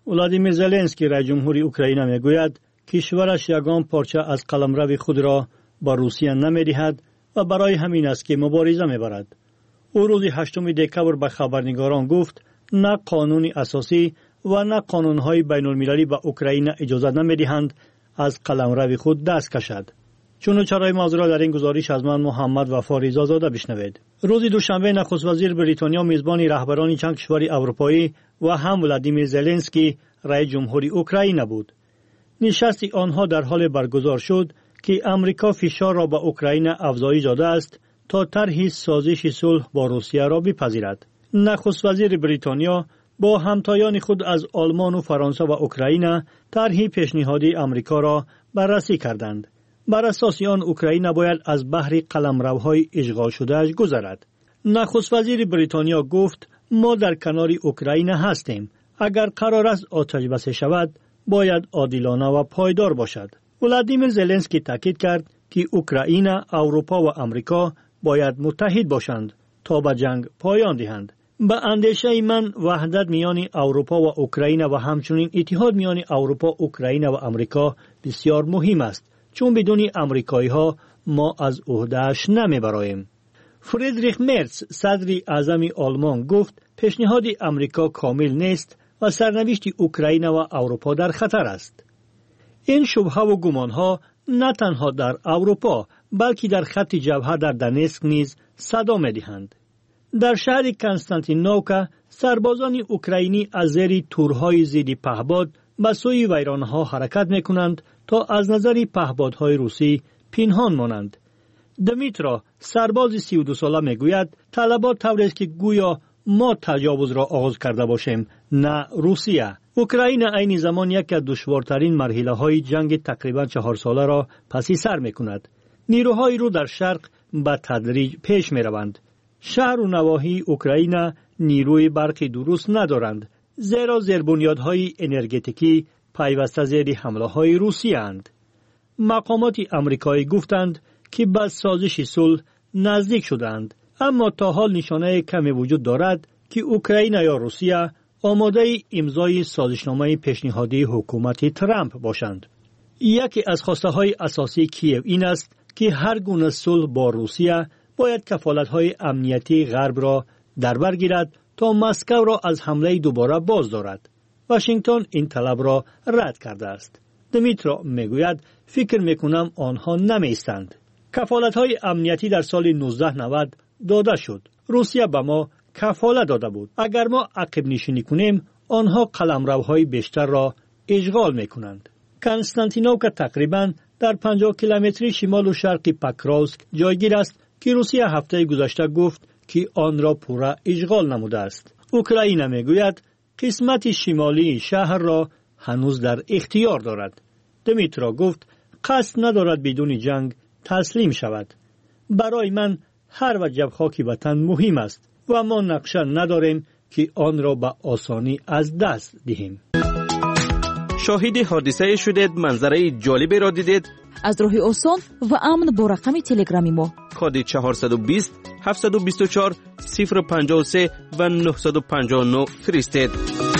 ولادیمیر زلنسکی رئیس جمهوری اوکراین میگوید کشورش یگان پارچه از قلمرو خود را با روسیه نمیدهد و برای همین است که مبارزه میبرد. او روز 8 دکبر به خبرنگاران گفت نه قانون اساسی و نه قانونهای بین المللی به اوکراین اجازه نمیدهند از قلمرو خود دست کشد. چون چرای موضوع را در این گزارش از من محمد وفا رضازاده بشنوید. روز دوشنبه نخست وزیر بریتانیا میزبان رهبران چند کشور اروپایی و هم ولادیمیر زلنسکی رئیس جمهوری اوکراین بود. نشست آنها در حال برگزار شد که امریکا فشار را به اوکراین افزایش داده است تا طرح سازش صلح با روسیه را بپذیرد. نخست وزیر بریتانیا با همتایان خود از آلمان و فرانسه و اوکراین طرح پیشنهادی امریکا را بررسی کردند. بر اساس آن اوکراین باید از بحر قلمروهای اشغال شدهش گذرد. نخست وزیر بریتانیا گفت ما در کنار اوکراین هستیم. اگر قرار است آتش بس شود باید عادلانه و پایدار باشد. ولادیمیر زلنسکی تاکید کرد که اوکراین، اروپا و امریکا باید متحد باشند تا به جنگ پایان دهند. به اندیشه من وحدت میان اروپا و اوکراین و همچنین اتحاد میان اروپا، اوکراین و امریکا بسیار مهم است، چون بدون امریکایی ها ما از عهده‌اش نمیبراییم. فریدریخ مرز صدر اعظم آلمان گفت پیشنهاد امریکا کامل نیست و سرنوشت اوکراین و اروپا در خطر است. این شبهه و گمانها نه تنها در اروپا بلکه در خط جبهه در دنسک نیز صدا می‌دهند. در شهر کنستانتینوکا سربازان اوکراینی از زیر تورهای ضد پهپاد به سوی ویرانها حرکت می‌کنند تا از نظر پهپادهای روسی پنهان مانند. دمیترا سرباز 32 ساله میگوید طلبات طوری است که گویا ما تجاوز را آغاز کرده باشیم، نه روسیه. اوکراین عین زمان یک از دشوارترین مرحله‌های جنگ تقریباً 4 ساله را پس سر می‌کند. نیروهای رو در شرق به تدریج پیش می‌روند. شهر و نواحی اوکراین نیروی برقی درست ندارند، زیرا زیربنیادهای انرژتیکی پیوسته زیر حمله‌های روسیه اند. مقامات آمریکایی گفتند که به سازش صلح نزدیک شدند، اما تا حال نشانه کمی وجود دارد که اوکراین یا روسیه آماده امضای سازشنامه پیشنهادی حکومت ترامپ باشند. یکی از خواسته های اساسی کیف این است که هر گونه صلح با روسیه باید کفالت‌های امنیتی غرب را در بر گیرد تا مسکو را از حمله دوباره باز دارد. واشنگتن این طلب را رد کرده است. دمیترا میگوید فکر میکنم آنها نمیستند. کفالت‌های امنیتی در سال 1990 داده شد. روسیه به ما کفالت داده بود. اگر ما عقب نشینی کنیم آنها قلمروهای بیشتر را اشغال میکنند. کنستانتینوکا تقریباً در 50 کیلومتری شمال و شرق پکراوسک جایگیر است که روسیه هفته گذشته گفت که آن را پورا اشغال نموده است. اوکراین میگوید قسمت شمالی شهر را هنوز در اختیار دارد. دمیترا گفت قصد ندارد بدون جنگ تسلیم شود. برای من هر وجب خاک وطن مهم است و ما نقشه نداریم که آن را به آسانی از دست دهیم. شاهد حادثه شدید، منظره جالبی را دیدید؟ از راه آسان و امن با رقم تلگرامی ما کد 420 724 053 و 959 فرستید.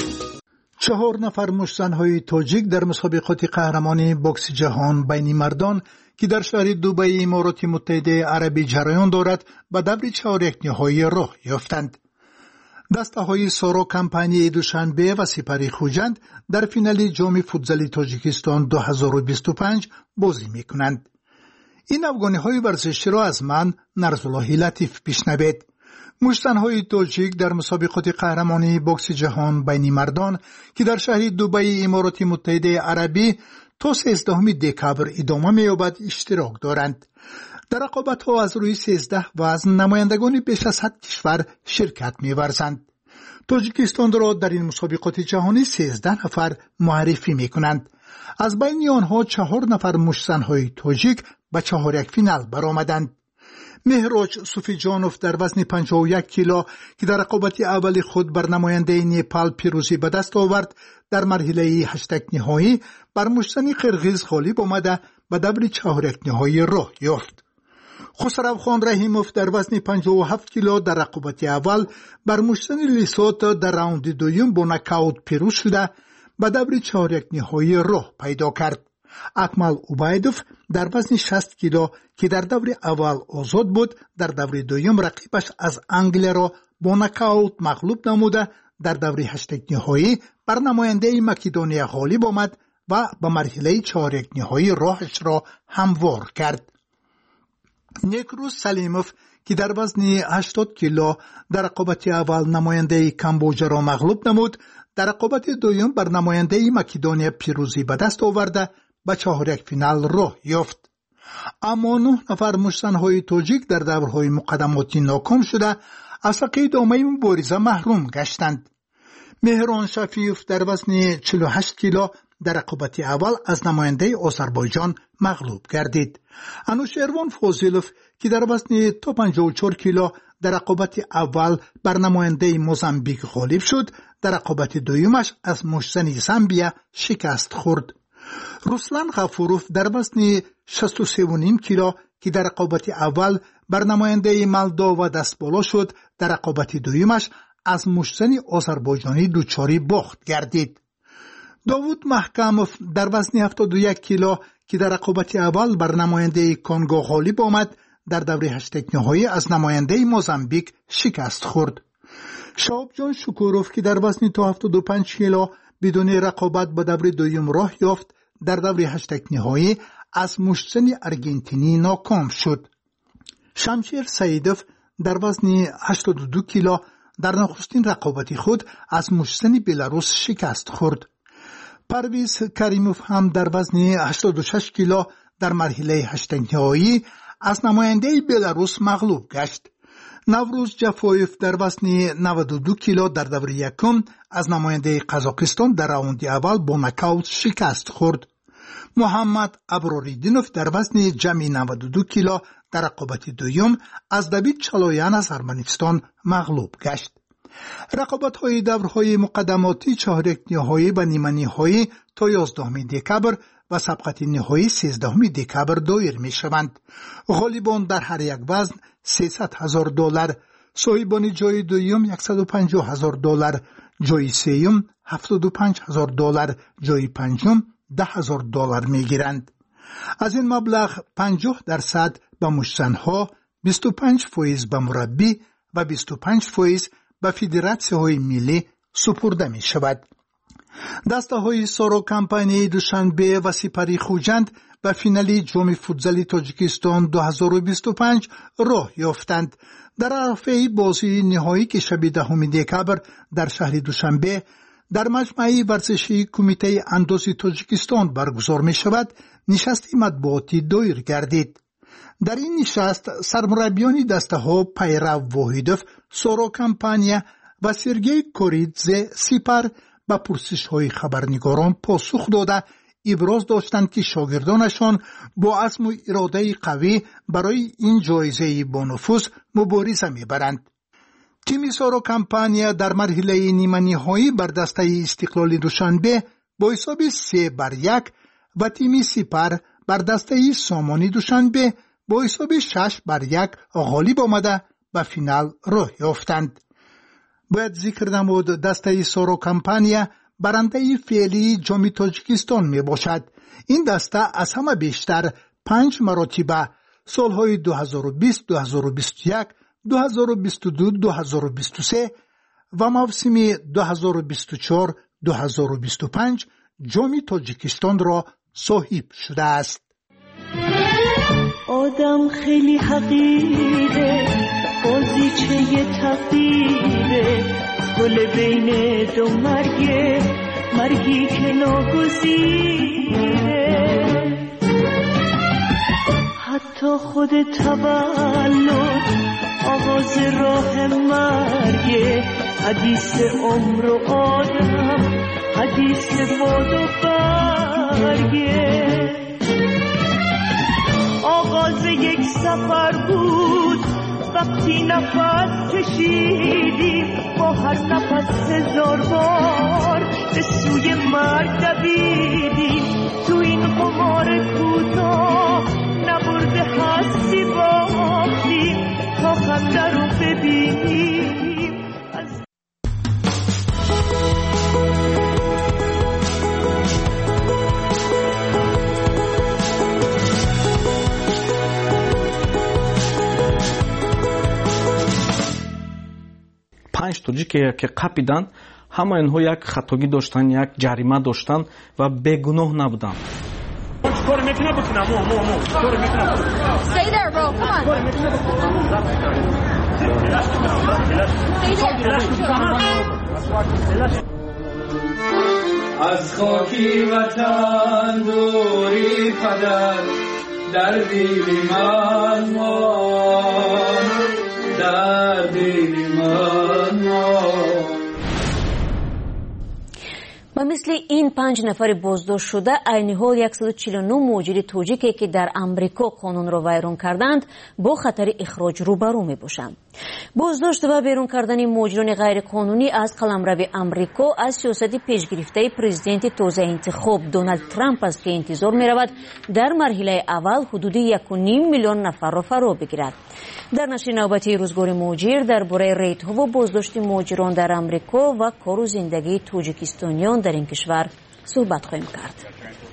4 نفر مشت‌زن‌های تاجیک در مسابقات قهرمانی بوکس جهان بین مردان که در شهر دبی امارات متحده عربی جریان دارد به دور چهارک‌نهایی راه یافتند. دسته‌های سارا کمپانی دوشنبه و سپری خوجند در فینال جام فوتزال تاجیکستان 2025 بازی می‌کنند. این افغانی‌های ورزشی را از من نرزالله لطیف بشنوید. مشت‌زن‌های تاجیک در مسابقات قهرمانی بوکس جهان بین مردان که در شهر دبی امارات متحده عربی تا 13 دکبر ادامه می‌یابد اشتراک دارند. در رقابت‌ها از روی 13 وزن نمایندگان بیش از 100 کشور شرکت می‌ورزند. تاجیکستان را در این مسابقات جهانی 13 نفر معرفی می‌کنند. از بین آنها 4 نفر مشت‌زن‌های تاجیک به چهارک فینال برآمدند. مهراج صوفیجانوف در وزن 51 کیلو که در رقابت اول خود بر نماینده نیپال پیروزی به دست آورد، در مرحله 8 نهایی بر مشت‌زن قرغیز غالب آمده به دور چهارک نهایی راه یافت. خسروخان رحیموف در وزن 57 کیلو در رقابت اول بر مشت‌زن لیسوت در راوند دوم با نکاوت پیروز شده به دور چهارک نهایی راه پیدا کرد. اکمل عبیدوف در وزن 60 کیلو که در دور اول آزاد بود، در دور دوم رقیبش از انگلیا را با نکاوت مغلوب نموده در دور هشتگ نهایی بر نماینده مکدونیا غالب آمد و به مرحله چهارک نهایی راهش را هموار کرد. نیکروز سلیموف که در وزن 80 کیلو در رقابت اول نماینده کامبوجا را مغلوب نمود، در رقابت دوم بر نماینده مکدونیا پیروزی به دست آورده به چهارک فینال راه یافت. اما 9 نفر مشتنهای تاجیک در دورهای مقدماتی ناکام شده از حق ادامه مبارزه محروم گشتند. مهران شفیف در وزن 48 کیلو در رقابت اول از نماینده آذربایجان مغلوب گردید. انوشیروان فاضلوف که در وزن تا 54 کیلو در رقابت اول بر نماینده موزامبیک غالب شد، در رقابت دومش از مشتن زامبیا شکست خورد. رسلان غفوروف در وزن 63.5 کیلو که در رقابت اول بر نماینده مولداوا دست بالا شد، در رقابت دومش از مشتن آذربایجانی دچار باخت گردید. داوود محکموف در وزن 71 کیلو که در رقابت اول بر نماینده کنگو غالب آمد، در دوره هشتگ نهایی از نماینده موزامبیک شکست خورد. شاب جان شکوروف که در وزن تا 75 کیلو بدون رقابت به دوره دوم راه یافت، در دوره هشتگ نهایی از مشتن ارژانتینی ناکام شد. شمشیر سعیدوف در وزن 82 کیلو در نخستین رقابت خود از مشتن بلاروس شکست خورد. پرویز کریموف هم در وزن 86 کیلو در مرحله هشتگ نهایی از نماینده بلاروس مغلوب گشت. نوروز جفایف در وزن 92 کیلو در دور یکم از نماینده قزاقستان در راوند اول با نکاوت شکست خورد. محمد ابراریدینوف در وزن جمعی 92 کیلو در رقابت دوم از دوید چالویان از ارمنستان مغلوب گشت. رقابت‌های دورهای مقدماتی چهارک نهایی و نیمه نهایی تا 11 دکبر و سبقت نهایی 13 دکبر دایر می شوند. غالبان در هر یک وزن $300,000، صاحبان جای دوم $150,000، جای سوم $75,000، جای پنجم $10,000 می گیرند. از این مبلغ 50% به مشتنها، 25% به مربی و 25% به فدراسیون های ملی سپرده می شود. دسته های سارو کمپانی دوشنبه و سپری خوجند به فینالی جام فوتزال تاجیکستان 2025 راه یافتند. در عرفه بازی نهایی که شب 10 دکبر در شهر دوشنبه در مجمع ورزشی کمیته اندازی تاجیکستان برگزار می شود، نشست مطبوعاتی دایر گردید. در این نشست سرمربیان دسته ها پیرو واحدوف سارو کمپانیا و سرگئی کوریدزه سپر به پرسش های خبرنگاران پاسخ داده ابراز داشتند که شاگردانشان با عزم و اراده قوی برای این جایزه با نفوذ مبارزه میبرند. تیم سارو کمپانیا در مرحله نیمه نهایی بر دسته استقلال دوشنبه با حساب 3-1 و تیم سپر بر دسته سامانی دوشنبه با حساب 6-1 غالب آمده به فینال راه یافتند. باید ذکر نمود دسته سارو کمپانیا برنده فعلی جام تاجیکستان می باشد. این دسته از همه بیشتر 5 مرتبه سالهای 2020، 2021، 2022، 2023 و موسم 2024-2025 جام تاجیکستان را صاحب شده است. آدم خیلی حقیره، بازیچه تقدیره، گل بین دو مرگی که ناگزیره. حتی خود تولد آغاز راه مرگه، حدیث عمر و آدم، حدیث باد و برگه. آغاز یک سفر بود وقتی نفس کشیدیم، با هر نفس 1000 بار به سوی مرگ دویدیم. تو این قمار کوتاه نبرده هستی باختیم تا خنده رو ببینیم. тоҷик که қапиданд, ҳама инҳо як хатогӣ доштанд, як ҷарима доштанд ва бегуноҳ набуданд. از خاکی وطن دوری پدر در دل من ماند، در دل من ماند. و مثل این 5 نفر بازداشت شده عین حال 149 مهاجر تاجیکی که در امریکا قانون را ویران کردند با خطر اخراج روبرو می باشند. بازداشت و بیرون کردن مهاجران غیر قانونی از قلمرو امریکا از سیاست پیشگرفته پرزیدنت تازه انتخاب دونالد ترامپ است که انتظار می رود در مرحله اول حدود 1.5 میلیون نفر را فرا بگیرد. در نشر نوبتی روزگار مهاجر درباره ریت‌ها و بازداشت مهاجران در امریکا و کار و زندگی تاجیکستانیان در این کشور صحبت خواهیم کرد.